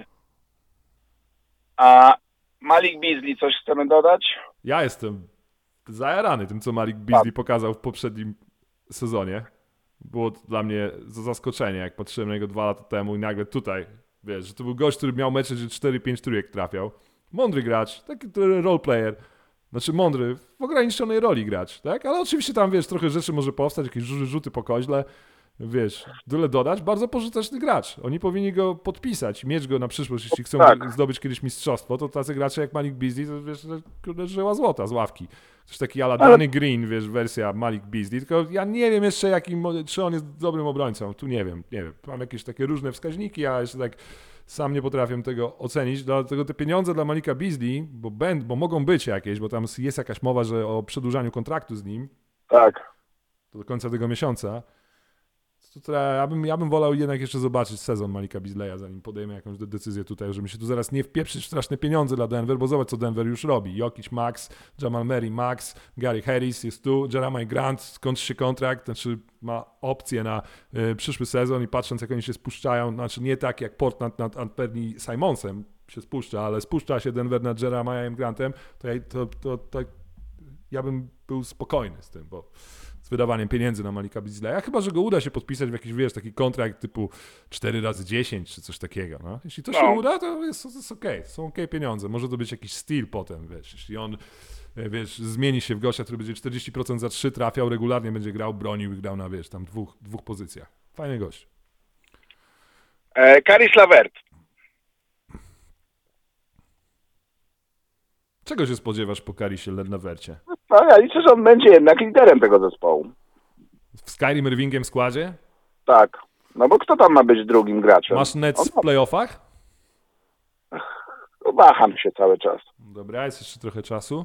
A Malik Beasley, coś chcemy dodać? Ja jestem zajarany tym, co Malik Beasley pokazał w poprzednim sezonie. Było to dla mnie zaskoczenie, jak patrzyłem na niego 2 lata temu i nagle tutaj, wiesz, że to był gość, który miał mecze, że 4-5 trójek trafiał. Mądry gracz, taki roleplayer. Znaczy mądry, w ograniczonej roli gracz, tak? Ale oczywiście tam, wiesz, trochę rzeczy może powstać, jakieś rzuty po koźle, wiesz, tyle dodać. Bardzo pożyteczny gracz. Oni powinni go podpisać, mieć go na przyszłość, jeśli chcą zdobyć kiedyś mistrzostwo, to tacy gracze jak Malik Beasley, to wiesz, żyła złota z ławki. Coś taki ala Danny Green, wiesz, wersja Malik Beasley, tylko ja nie wiem jeszcze czy on jest dobrym obrońcą, tu nie wiem. Mam jakieś takie różne wskaźniki, a jeszcze tak sam nie potrafię tego ocenić, dlatego te pieniądze dla Malika Beasley, bo mogą być jakieś, bo tam jest jakaś mowa, że o przedłużaniu kontraktu z nim. Tak. Do końca tego miesiąca. Ja bym wolał jednak jeszcze zobaczyć sezon Malika Beasleya, zanim podejmę jakąś decyzję tutaj, żeby się tu zaraz nie wpieprzyć w straszne pieniądze dla Denver, bo zobacz, co Denver już robi. Jokic Max, Jamal Murray Max, Gary Harris jest tu, Jeremiah Grant skończy się kontrakt, znaczy ma opcję na przyszły sezon i patrząc, jak oni się spuszczają, znaczy nie tak jak Portland nad Anthony Simonsem się spuszcza, ale spuszcza się Denver nad Jeremiahem Grantem, to ja bym był spokojny z tym, bo z wydawaniem pieniędzy na Malika Beasleya, chyba że go uda się podpisać w jakiś, wiesz, taki kontrakt typu 4x10 czy coś takiego, no. Jeśli to się uda, to jest okej, są okej pieniądze, może to być jakiś steal potem, wiesz, jeśli on, wiesz, zmieni się w gościa, który będzie 40% za 3 trafiał, regularnie będzie grał, bronił i grał na, wiesz, tam dwóch pozycjach. Fajny gość. Caris LeVert. Czego się spodziewasz po Carisie LeVercie? No ja liczę, że on będzie jednak liderem tego zespołu. W Skyrim Irvingiem w składzie? Tak. No bo kto tam ma być drugim graczem? Masz Nets w playoffach? Waham się cały czas. Dobra, jest jeszcze trochę czasu.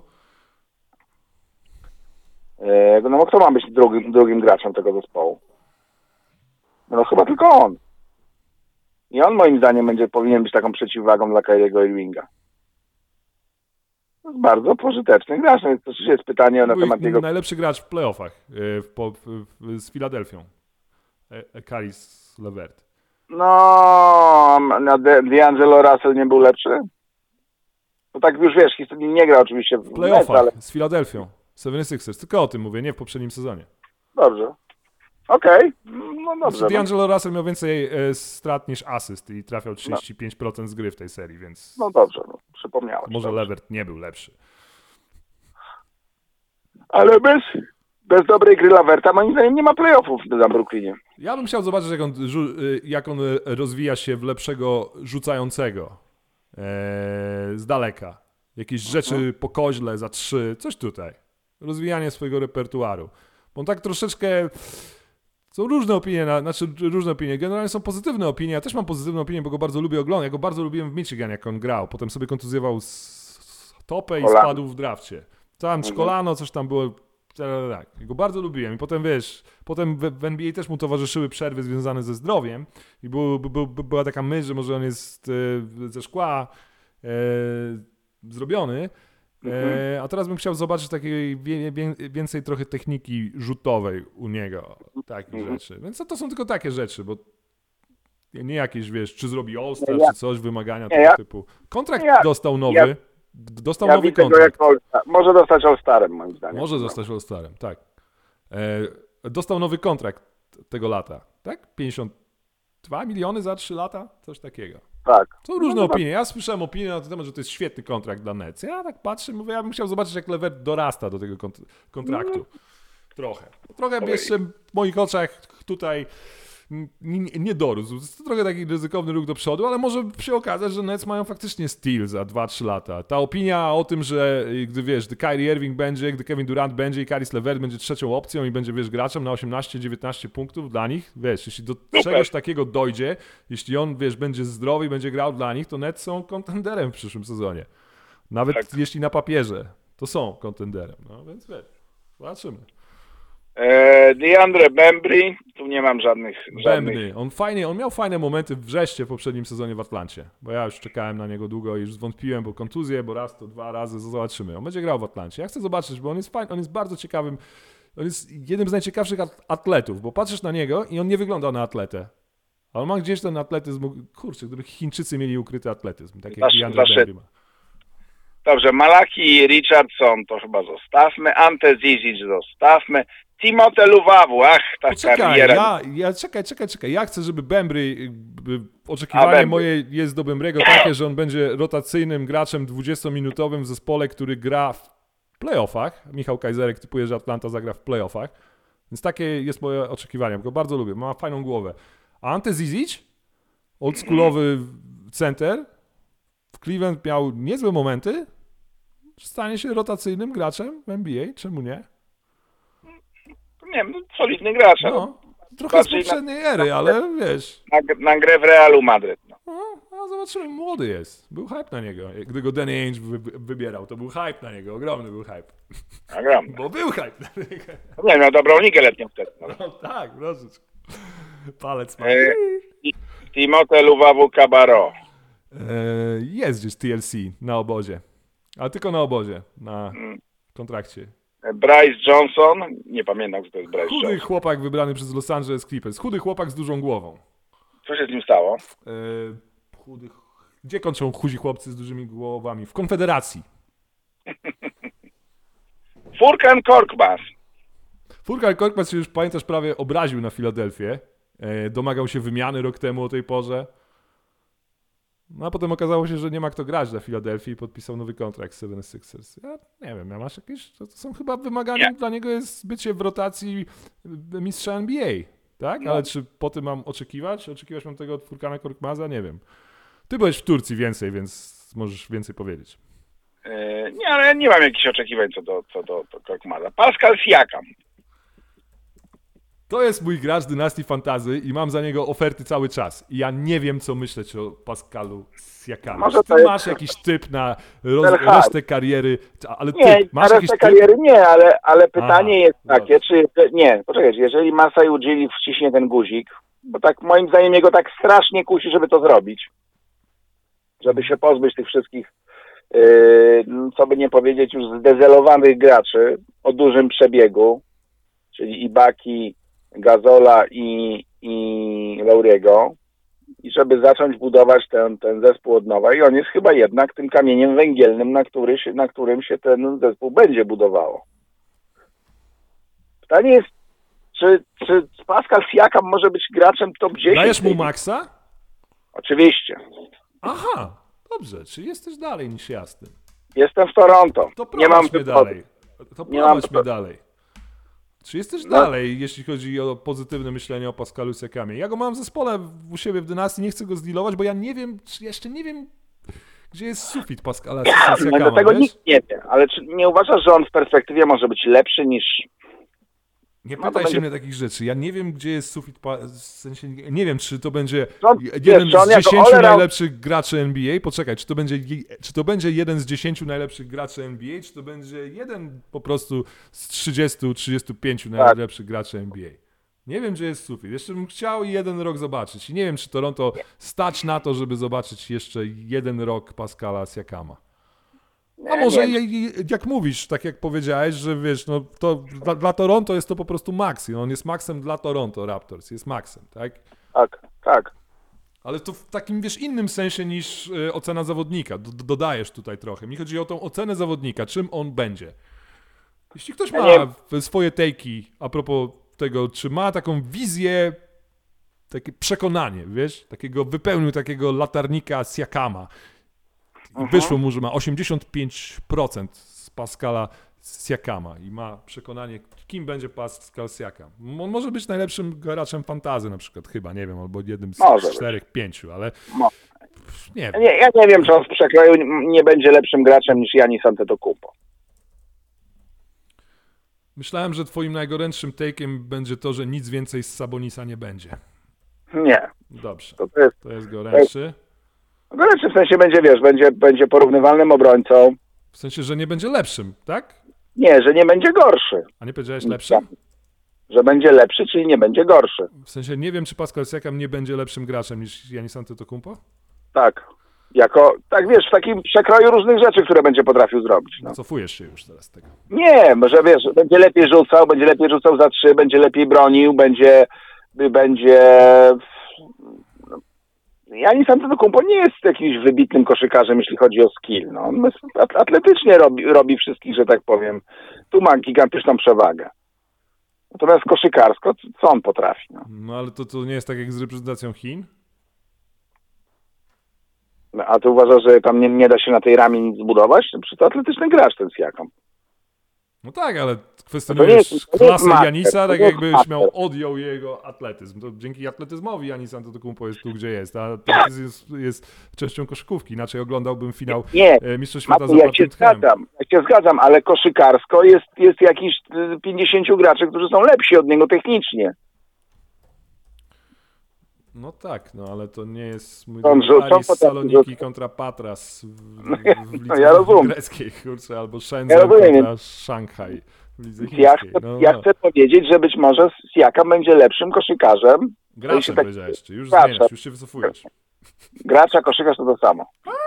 No bo kto ma być drugim graczem tego zespołu? No chyba tylko on. I on moim zdaniem powinien być taką przeciwwagą dla Kyriego Irvinga. To jest bardzo pożyteczny gracz. No, to jest pytanie na temat jego... Najlepszy gracz w playoffach z Filadelfią. Caris LeVert. No, D'Angelo Russell nie był lepszy? No tak już wiesz, nie gra oczywiście w playoffach ale... z Filadelfią. 76ers. Tylko o tym mówię, nie w poprzednim sezonie. Dobrze. Okej. No dobrze. D'Angelo Russell miał więcej strat niż asyst i trafiał 35% z gry w tej serii, więc... No dobrze, przypomniałem. Może dobrze. LeVert nie był lepszy. Ale bez dobrej gry Leverta moim zdaniem nie ma playoffów na Brooklynie. Ja bym chciał zobaczyć, jak on rozwija się w lepszego rzucającego z daleka. Jakieś rzeczy po koźle za 3, coś tutaj. Rozwijanie swojego repertuaru. Bo on tak troszeczkę... Są różne opinie, różne opinie. Generalnie są pozytywne opinie. Ja też mam pozytywne opinie, bo go bardzo lubię oglądać. Ja go bardzo lubiłem w Michigan, jak on grał. Potem sobie kontuzjował stopę i spadł w drafcie. Tam kolano, coś tam było. Tak. Ja go bardzo lubiłem. I potem, wiesz, w NBA też mu towarzyszyły przerwy związane ze zdrowiem. I była taka myśl, że może on jest ze szkła zrobiony. A teraz bym chciał zobaczyć takiej więcej trochę techniki rzutowej u niego, takich rzeczy. Więc to są tylko takie rzeczy, bo nie jakieś, wiesz, czy zrobi All-Star, czy coś, wymagania tego typu. Kontrakt dostał nowy. Dostał nowy kontrakt. Może dostać All-Starem, moim zdaniem. Może zostać All-Starem, tak. Dostał nowy kontrakt tego lata, tak? 52 miliony za 3 lata? Coś takiego. Tak. Są różne opinie. Ja słyszałem opinię na ten temat, że to jest świetny kontrakt dla Nets. Ja tak patrzę, mówię, ja bym chciał zobaczyć, jak LeVert dorasta do tego kontraktu. Trochę jeszcze w moich oczach tutaj nie dorósł. To jest trochę taki ryzykowny ruch do przodu, ale może się okazać, że Nets mają faktycznie steal za 2-3 lata. Ta opinia o tym, że gdy Kyrie Irving będzie, gdy Kevin Durant będzie i Caris LeVert będzie trzecią opcją i będzie, wiesz, graczem na 18-19 punktów dla nich, wiesz, jeśli do czegoś takiego dojdzie, jeśli on, wiesz, będzie zdrowy i będzie grał dla nich, to Nets są kontenderem w przyszłym sezonie. Nawet jeśli na papierze, to są kontenderem. No więc wiesz, zobaczymy. DeAndre Bembry, tu nie mam żadnych... Bembry, on miał fajne momenty września w poprzednim sezonie w Atlancie, bo ja już czekałem na niego długo i już zwątpiłem, bo kontuzje, bo raz to 2 razy, zobaczymy. On będzie grał w Atlancie. Ja chcę zobaczyć, bo on jest fajny, on jest bardzo ciekawym, on jest jednym z najciekawszych atletów, bo patrzysz na niego i on nie wygląda na atletę. Ale on ma gdzieś ten atletyzm, kurczę, gdyby Chińczycy mieli ukryty atletyzm, tak jak DeAndre Bembry ma. Dobrze, Malachi Richardson to chyba zostawmy, Ante Zizic zostawmy, Timote Luwawu, kariera. Czekaj. Ja chcę, żeby Bembry, oczekiwanie moje jest do Bembrego takie, że on będzie rotacyjnym graczem 20-minutowym w zespole, który gra w playoffach. Michał Kajzerek typuje, że Atlanta zagra w playoffach. Więc takie jest moje oczekiwanie, bo go bardzo lubię, ma fajną głowę. A Ante Zizic, oldschoolowy center, w Cleveland miał niezłe momenty, stanie się rotacyjnym graczem w NBA, czemu nie? Nie wiem, solidny gracz. No, trochę z poprzedniej ery, ale wiesz. Na grę w Realu Madryt. No, zobaczymy, młody jest. Był hype na niego. Gdy go Danny Ainge wybierał, to był hype na niego, ogromny był hype. Ogromny. Bo był hype na niego. Nie, miał dobrą ligę letnią wtedy. No tak, proszę. Palec ma. Timote Luwawu Cabarro. Jest gdzieś TLC na obozie. Ale tylko na obozie, na kontrakcie. Bryce Johnson, nie pamiętam, kto to jest Bryce Chudy Johnson. chłopak wybrany przez Los Angeles Clippers. Chudy chłopak z dużą głową. Co się z nim stało? Gdzie kończą chudzi chłopcy z dużymi głowami? W Konfederacji. Furkan Korkmaz. Furkan Korkmaz się już, pamiętasz, prawie obraził na Filadelfię. Domagał się wymiany rok temu o tej porze. No a potem okazało się, że nie ma kto grać dla Filadelfii i podpisał nowy kontrakt z 76ers. Ja nie wiem, masz jakieś... To są chyba wymagania dla niego jest bycie w rotacji mistrza NBA, tak? No. Ale czy po tym mam oczekiwać? Oczekiwać mam tego od Furkana Korkmaza? Nie wiem. Ty byłeś w Turcji więcej, więc możesz więcej powiedzieć. Nie, ale ja nie mam jakichś oczekiwań co do Korkmaza. Pascal Siakam. To jest mój gracz dynastii fantasy i mam za niego oferty cały czas. I ja nie wiem, co myśleć o Pascalu Siakamie. Może Czy to ty jest- masz jakiś typ na Telhard. resztę kariery? Ale Nie, ty masz na jakiś resztę typ? kariery nie, ale pytanie jest dobra. takie, czy... Nie, poczekaj, jeżeli Masai Ujiri wciśnie ten guzik, bo tak moim zdaniem jego tak strasznie kusi, żeby to zrobić. Żeby się pozbyć tych wszystkich, co by nie powiedzieć, już zdezelowanych graczy o dużym przebiegu, czyli Ibaki, Gazola i Lauriego, i żeby zacząć budować ten zespół od nowa. I on jest chyba jednak tym kamieniem węgielnym, na którym się ten zespół będzie budowało. Pytanie jest, czy Pascal Siakam może być graczem top 10? Dajesz mu maksa? Oczywiście. Aha, dobrze, czyli jesteś dalej niż jasny. Jestem w Toronto. To Nie mam prowadź mnie wyboru. dalej. To Nie prowadź mam- mnie dalej. Czy jesteś No. dalej, jeśli chodzi o pozytywne myślenie o Pascalu Siakamie? Ja go mam w zespole u siebie w dynastii, nie chcę go zdealować, bo ja nie wiem, jeszcze nie wiem, gdzie jest sufit Pascala No Siakama, do tego wiesz? nikt nie wie, ale czy nie uważasz, że on w perspektywie może być lepszy niż... Nie No to pytaj się będzie- mnie takich rzeczy. Ja nie wiem, gdzie jest sufit. W sensie, nie wiem, czy to będzie On- jeden wiesz, on z jako 10 all-around- najlepszych graczy NBA. Poczekaj, czy to będzie jeden z 10 najlepszych graczy NBA, czy to będzie jeden po prostu z 30-35 najlepszych graczy NBA. Nie wiem, gdzie jest sufit. Jeszcze bym chciał jeden rok zobaczyć. I nie wiem, czy Toronto stać na to, żeby zobaczyć jeszcze jeden rok Pascala Siakama. A może jak mówisz, tak jak powiedziałeś, że wiesz, no to dla Toronto jest to po prostu maks. On jest maksem dla Toronto Raptors, jest maksem, tak? Tak. Ale to w takim, wiesz, innym sensie niż ocena zawodnika. Dodajesz tutaj trochę. Mi chodzi o tą ocenę zawodnika, czym on będzie. Jeśli ktoś ma swoje take'i a propos tego, czy ma taką wizję, takie przekonanie, wiesz, wypełnił takiego latarnika Siakama. I wyszło mu, że ma 85% z Pascala Siakama i ma przekonanie, kim będzie Pascal Siakam. On może być najlepszym graczem fantasy na przykład, chyba, nie wiem, albo jednym z Może być. 4-5, ale Może. nie wiem. Ja nie wiem, czy on w przekroju nie będzie lepszym graczem niż Giannis Antetokounmpo. Myślałem, że twoim najgorętszym take'iem będzie to, że nic więcej z Sabonisa nie będzie. Nie. Dobrze, To jest... to jest gorętszy. Goręczy w sensie będzie, wiesz, będzie porównywalnym obrońcą. W sensie, że nie będzie lepszym, tak? Nie, że nie będzie gorszy. A nie powiedziałeś lepszym? Że będzie lepszy, czyli nie będzie gorszy. W sensie, nie wiem, czy Pascal Siakam nie będzie lepszym graczem niż Giannis Antetokounmpo? Tak. Tak wiesz, w takim przekroju różnych rzeczy, które będzie potrafił zrobić. No. Cofujesz się już teraz z tego. Nie, może wiesz, będzie lepiej rzucał za 3, będzie lepiej bronił, będzie Giannis Antetokounmpo nie jest jakimś wybitnym koszykarzem, jeśli chodzi o skill. No, on atletycznie robi wszystkich, że tak powiem. Tu ma gigantyczną przewagę. Natomiast koszykarsko, co on potrafi? No? No ale to nie jest tak jak z reprezentacją Chin? No, a ty uważasz, że tam nie da się na tej ramie nic zbudować? Przecież to atletyczny gracz ten Siakam. No tak, ale To nie kwestionujesz jest- to nie jest klasę master, Janisa, to tak nie jest jakbyś master. odjął jego atletyzm. To dzięki atletyzmowi Giannis Antetokounmpo jest tu, gdzie jest. A atletyzm jest częścią koszykówki. Inaczej oglądałbym finał Nie, Mistrzostw Świata Matu, z ja się Tottenhamem. zgadzam, ale koszykarsko jest jakiś 50 graczy, którzy są lepsi od niego technicznie. No tak, no ale to nie jest mój On rzucał Aris potem- Saloniki kontra Patras w lidze ja rozumiem. greckiej, kurczę, albo Shenzhen Ja rozumiem. kontra Szanghaj w lidze Ja chińskiej. chcę powiedzieć, że być może Siakam będzie lepszym koszykarzem. Graczem tak- powiedziałeś, czy już Graczem. zmieniasz, już się wycofujesz. Gracza, koszykarz to samo.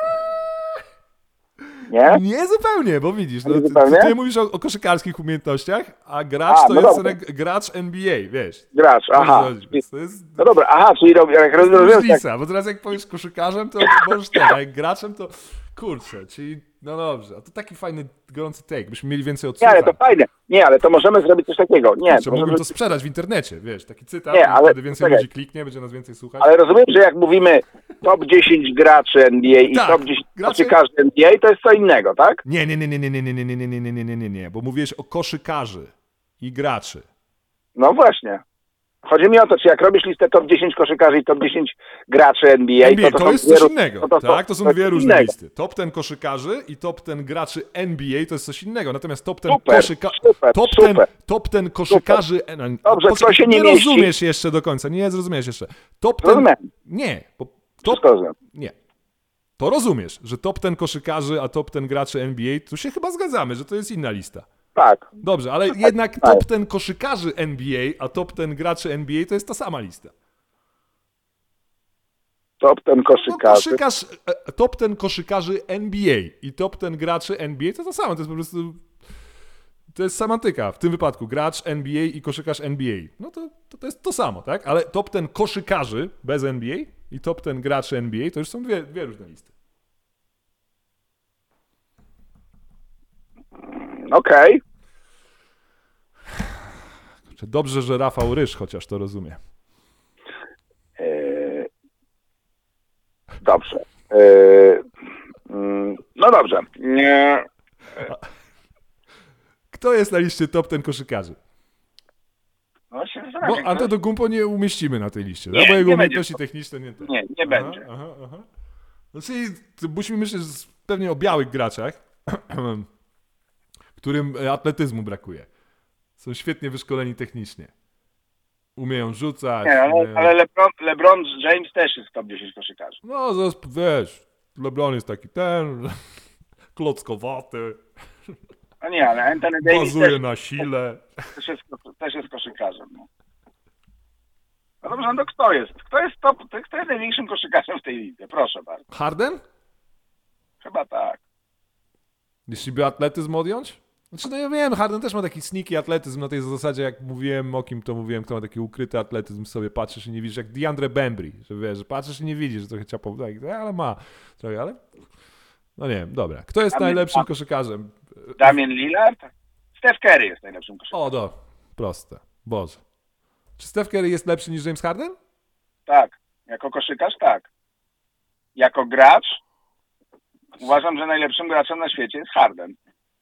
Nie? Nie zupełnie, bo widzisz, no, Nie ty, zupełnie? ty mówisz o koszykarskich umiejętnościach, a gracz A, to no jest dobra. gracz NBA, wiesz. Gracz, aha. Więc to jest No dobra, aha, czyli jak rozumiem, tak, różnica, bo teraz jak powiesz koszykarzem, to możesz tak, a jak graczem to kurczę, czyli No dobrze, a to taki fajny, gorący take, byśmy mieli więcej Nie, ale to odsłuchań. fajne. Nie, ale to możemy zrobić coś takiego. Nie, Czy mógłbym to sprzedać w internecie, wiesz, taki cytat, Nie, i ale- wtedy więcej czekaj. ludzi kliknie, będzie nas więcej słuchać. ale rozumiem, że jak mówimy top 10 graczy NBA i Tak, top 10 gracze- koszykarzy NBA, to jest co innego, tak? Nie, bo mówiłeś o koszykarzy i graczy. No właśnie. Chodzi mi o to, czy jak robisz listę top 10 koszykarzy i top 10 graczy NBA, NBA to to są jest dwie coś ró- innego, to tak? To są dwie coś różne innego. listy. Top ten koszykarzy i top ten graczy NBA to jest coś innego, natomiast top ten Super, super, super. top ten koszykarzy... Dobrze, Poczekaj, to się nie mieści. rozumiesz jeszcze do końca, nie zrozumiesz jeszcze. Top ten... Rozumiem. Nie, bo Wszystko rozumiem. Nie. To rozumiesz, że top ten koszykarzy, a top ten graczy NBA, tu się chyba zgadzamy, że to jest inna lista. Tak. Dobrze, ale jednak top ten koszykarzy NBA, a top ten graczy NBA to jest ta sama lista. Top ten No, koszykarzy. top ten koszykarzy NBA i top ten graczy NBA to samo, to jest po prostu... To jest semantyka. W tym wypadku gracz NBA i koszykarz NBA. No to jest to samo, tak? Ale top ten koszykarzy bez NBA i top ten graczy NBA to już są dwie różne listy. Okej. Dobrze, że Rafał Ryż chociaż to rozumie. Dobrze. No dobrze. Kto jest na liście top ten koszykarzy? No się Bo zastanawiam, Antetokoumpo nie umieścimy na tej liście, Nie, tak? Bo jego nie umiejętności techniczne nie... Nie będzie. Aha. No czyli musimy myśleć pewnie o białych graczach, którym atletyzmu brakuje. Są świetnie wyszkoleni technicznie. Umieją rzucać. Nie, umieją... ale LeBron James też jest w top 10 koszykarzy. No, zaraz, wiesz, LeBron jest taki ten, klockowaty, A nie, ale Anthony Davis bazuje na sile. też jest koszykarzem. No dobrze, no to kto jest? Kto jest największym koszykarzem w tej lidze? Proszę bardzo. Harden? Chyba tak. Jeśli by atletyzm odjąć? Znaczy, no ja wiem, Harden też ma taki sneaky atletyzm na tej zasadzie, jak mówiłem, o kim to mówiłem, kto ma taki ukryty atletyzm, sobie patrzysz i nie widzisz, jak DeAndre Bembry, że wiesz, że patrzysz i nie widzisz, że trochę ciapał, ale ma trochę, ale no nie wiem, dobra. Kto jest najlepszym koszykarzem? Damian Lillard? Steph Curry jest najlepszym koszykarzem. Proste, Boże. Czy Steph Curry jest lepszy niż James Harden? Tak. Jako koszykarz tak. Jako gracz uważam, że najlepszym graczem na świecie jest Harden.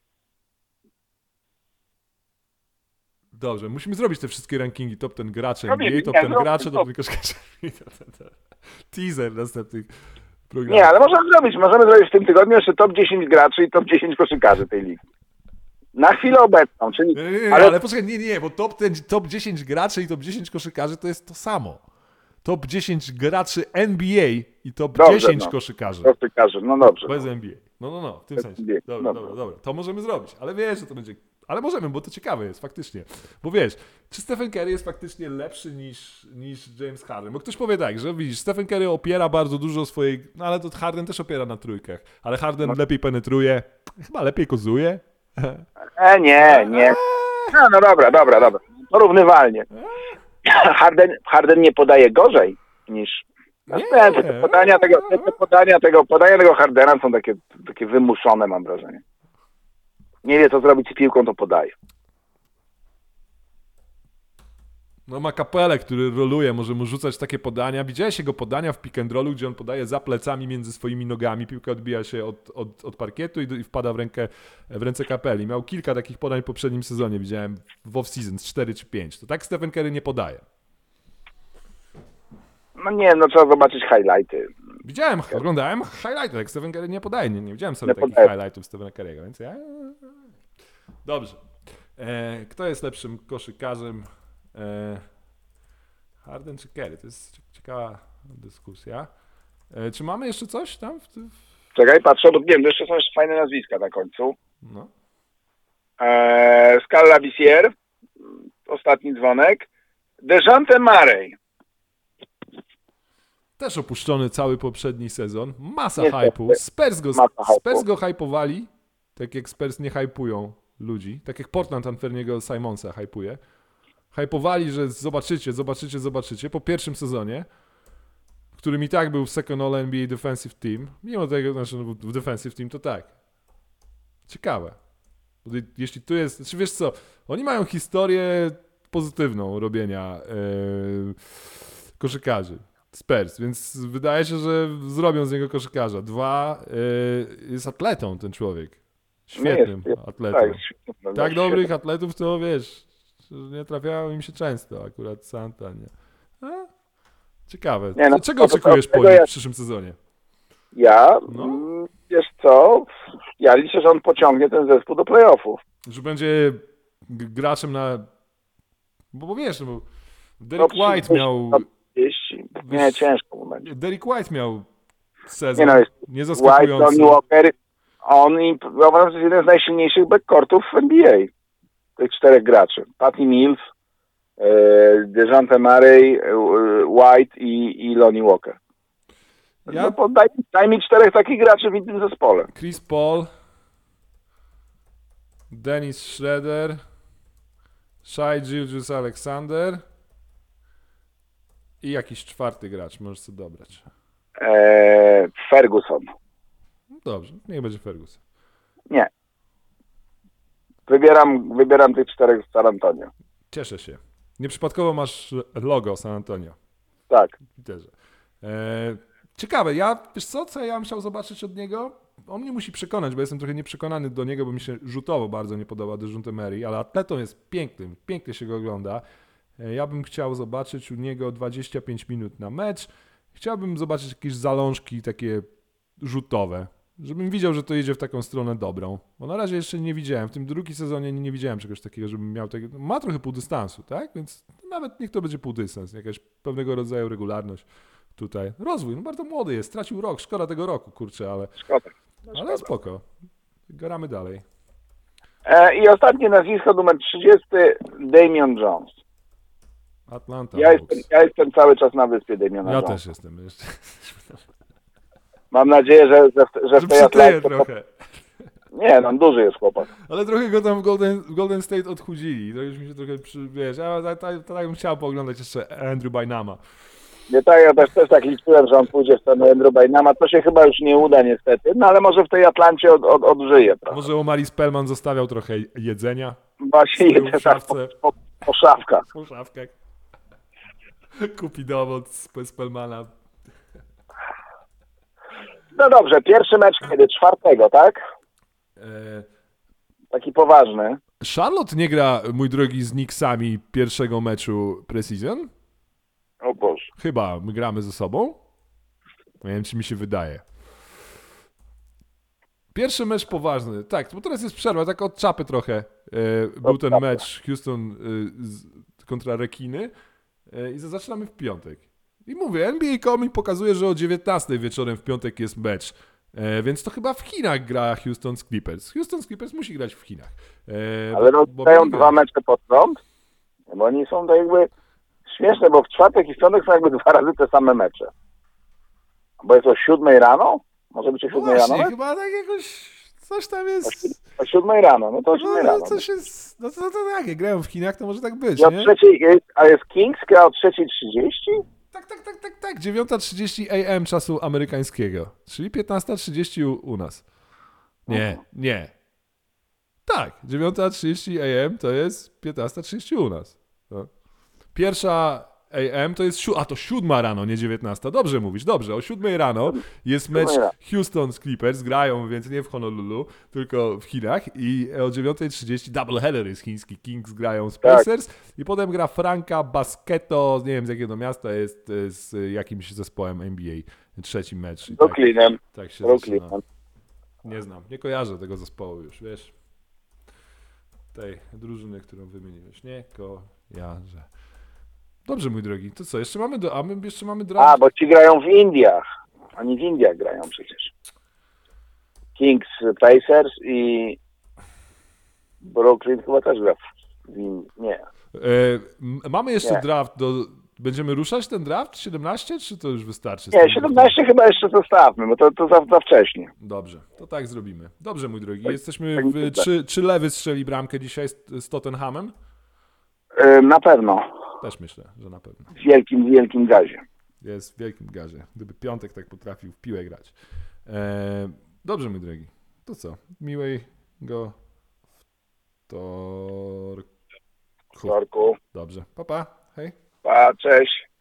Dobrze, musimy zrobić te wszystkie rankingi, top ten gracze Robimy, NBA, top nie, ten zróbmy gracze, to. top ten koszykarze. Teaser następnych programów. Nie, ale możemy zrobić w tym tygodniu jeszcze top 10 graczy i top 10 koszykarzy tej ligi. Na chwilę obecną, czyli... Nie, ale poczekaj, nie, bo top 10 graczy i top 10 koszykarzy to jest to samo. Top 10 graczy NBA i top Dobrze, 10 no. koszykarzy. Koszykarzy, no dobrze. Bez NBA. No, w tym Bez sensie. NBA, Dobra. To możemy zrobić, ale wiesz, że to będzie... Ale możemy, bo to ciekawe jest, faktycznie. Bo wiesz, czy Stephen Curry jest faktycznie lepszy niż James Harden? Bo ktoś powie tak, że widzisz, Stephen Curry opiera bardzo dużo swojej... No ale to Harden też opiera na trójkach. Ale Harden lepiej penetruje, chyba lepiej kozuje. Nie. No dobra. Porównywalnie. Harden nie podaje gorzej niż... Te podania tego Hardena są takie wymuszone, mam wrażenie. Nie wie, co zrobić z piłką, to podaje. No ma kapelę, który roluje, może mu rzucać takie podania. Widziałeś jego podania w pick and rollu, gdzie on podaje za plecami między swoimi nogami. Piłka odbija się od parkietu i wpada w ręce kapeli. Miał kilka takich podań w poprzednim sezonie, widziałem w off-season, 4 czy 5. To tak Stephen Curry nie podaje. No nie, no trzeba zobaczyć highlighty. Oglądałem highlighty, jak Stephen Curry nie podaje. Nie widziałem sobie takich highlightów Stephena Curry'ego, więc ja... Dobrze. Kto jest lepszym koszykarzem? Harden czy Curry? To jest ciekawa dyskusja. Czy mamy jeszcze coś tam? Czekaj, patrzę, bo wiem, jeszcze są jeszcze fajne nazwiska na końcu. No. Scala Visier, ostatni dzwonek. Dejounte Murray. Też opuszczony cały poprzedni sezon. Masa Niestety. hype'u. Masa hype'u. Spurs go hypowali, tak jak Spurs nie hypują ludzi. Tak jak Portland Anferniego Simonsa hypuje. Hypowali, że zobaczycie po pierwszym sezonie, w którym i tak był w second all NBA defensive team. Mimo tego, znaczy w defensive team to tak. Ciekawe. Jeśli tu jest, znaczy wiesz co, oni mają historię pozytywną robienia koszykarzy. Spurs, więc wydaje się, że zrobią z niego koszykarza. 2, jest atletą ten człowiek. Świetnym atletą. Tak dobrych atletów to wiesz, nie trafiało im się często akurat San Antonio. Ciekawe. Czego oczekujesz po nim w przyszłym sezonie? Wiesz co, ja liczę, że on pociągnie ten zespół do playoffów. Że będzie graczem na... Bo wiesz, bo Derek White miał... Nie, ciężko mu będzie. Derek White miał sezon niezaskakujący. White, Walker, on uważam, że jest jeden z najsilniejszych backcourtów w NBA. Tych 4 graczy. Patty Mills, DeJounte Murray, White i Lonnie Walker. Daj mi 4 takich graczy w innym zespole. Chris Paul, Dennis Schroeder, Shai Gilgeous-Alexander i jakiś 4 gracz, możesz sobie dobrać. Ferguson. Dobrze, niech będzie Ferguson. Nie. Wybieram tych 4 z San Antonio. Cieszę się. Nieprzypadkowo masz logo San Antonio. Tak. Twitterze. Ciekawe, wiesz co ja bym chciał zobaczyć od niego? On mnie musi przekonać, bo jestem trochę nieprzekonany do niego, bo mi się rzutowo bardzo nie podoba DeJounte Murray, ale atletą jest pięknym, pięknie się go ogląda. Ja bym chciał zobaczyć u niego 25 minut na mecz. Chciałbym zobaczyć jakieś zalążki takie rzutowe, żebym widział, że to idzie w taką stronę dobrą. Bo na razie jeszcze nie widziałem, w tym drugim sezonie nie widziałem czegoś takiego, żebym miał takiego... Ma trochę półdystansu, tak? Więc nawet niech to będzie półdystans, jakaś pewnego rodzaju regularność tutaj. Rozwój, bardzo młody jest, stracił rok, szkoda tego roku, kurczę, ale... Szkoda. Ale spoko. Garamy dalej. I ostatnie nazwisko, numer 30, Damian Jones. Atlanta ja jestem cały czas na wyspie Damiana Jonesa. Ja też jestem. Jeszcze. Mam nadzieję, że w tej Atlancie trochę. Nie, no duży jest chłopak. Ale trochę go tam w Golden State odchudzili. To już mi się trochę wiesz, tak bym chciał pooglądać jeszcze Andrew Bynama. Nie tak, ja też tak liczyłem, że on pójdzie w stronę Andrew Bynama. To się chyba już nie uda niestety, no ale może w tej Atlancie odżyje. Prawda? Może Omari Spellman zostawiał trochę jedzenia. Właśnie jedzie tak po szafkach. Po szafkach. Kupi dowód z Spellmana. No dobrze, pierwszy mecz kiedy? 4, tak? Taki poważny. Charlotte nie gra, mój drogi, z Knicksami pierwszego meczu preseason? O Boże. Chyba my gramy ze sobą. Nie wiem, czy mi się wydaje. Pierwszy mecz poważny. Tak, bo teraz jest przerwa, tak od czapy trochę. Był ten mecz Houston kontra Rekiny i zaczynamy w piątek. I mówię, NBA.com mi pokazuje, że o 19 wieczorem w piątek jest mecz. Więc to chyba w Chinach gra Houston Clippers. Houston Clippers musi grać w Chinach. Ale rozdają 2 mecze pod rząd? Bo oni są to jakby śmieszne, bo w czwartek i w piątek są jakby 2 razy te same mecze. Bo jest o 7 rano? Może być o 7 Właśnie, rano? chyba tak jakoś coś tam jest. O 7 rano, no to o 7 rano. Coś jest, no to jak grają w Chinach, to może tak być, I o nie? 3:00, a jest Kings gra o 3:30? Tak. 9:30 AM czasu amerykańskiego. Czyli 15:30 u nas. Nie. Tak, 9:30 AM to jest 15:30 u nas. No. Pierwsza AM to jest... to 7 rano, nie 19. Dobrze mówisz, dobrze. O 7 rano jest mecz Houston z Clippers. Grają więc nie w Honolulu, tylko w Chinach. I o 9:30 doubleheader jest chiński. Kings grają z Pacers. Tak. I potem gra Franca Basqueto, nie wiem z jakiego miasta jest, z jakimś zespołem NBA. Trzeci mecz. I Brooklynem. Tak się zaczyna. Nie znam, nie kojarzę tego zespołu już, wiesz. Tej drużyny, którą wymieniłeś. Nie kojarzę. Dobrze, mój drogi. To co, jeszcze mamy draft? Bo ci grają w Indiach. Oni w Indiach grają przecież. Kings, Pacers i Brooklyn chyba też gra w Indiach. Nie. Mamy jeszcze draft. Będziemy ruszać ten draft? 17? Czy to już wystarczy? Nie, 17 chyba jeszcze zostawmy, bo to za wcześnie. Dobrze, to tak zrobimy. Dobrze, mój drogi. Jesteśmy czy Lewy strzeli bramkę dzisiaj z Tottenhamem? Na pewno. Też myślę, że na pewno. W wielkim gazie. Jest w wielkim gazie. Gdyby Piątek tak potrafił w piłę grać. Dobrze, mój drogi. To co? Miłej wtorku. Wtorku. Dobrze. Pa, pa. Hej. Pa, cześć.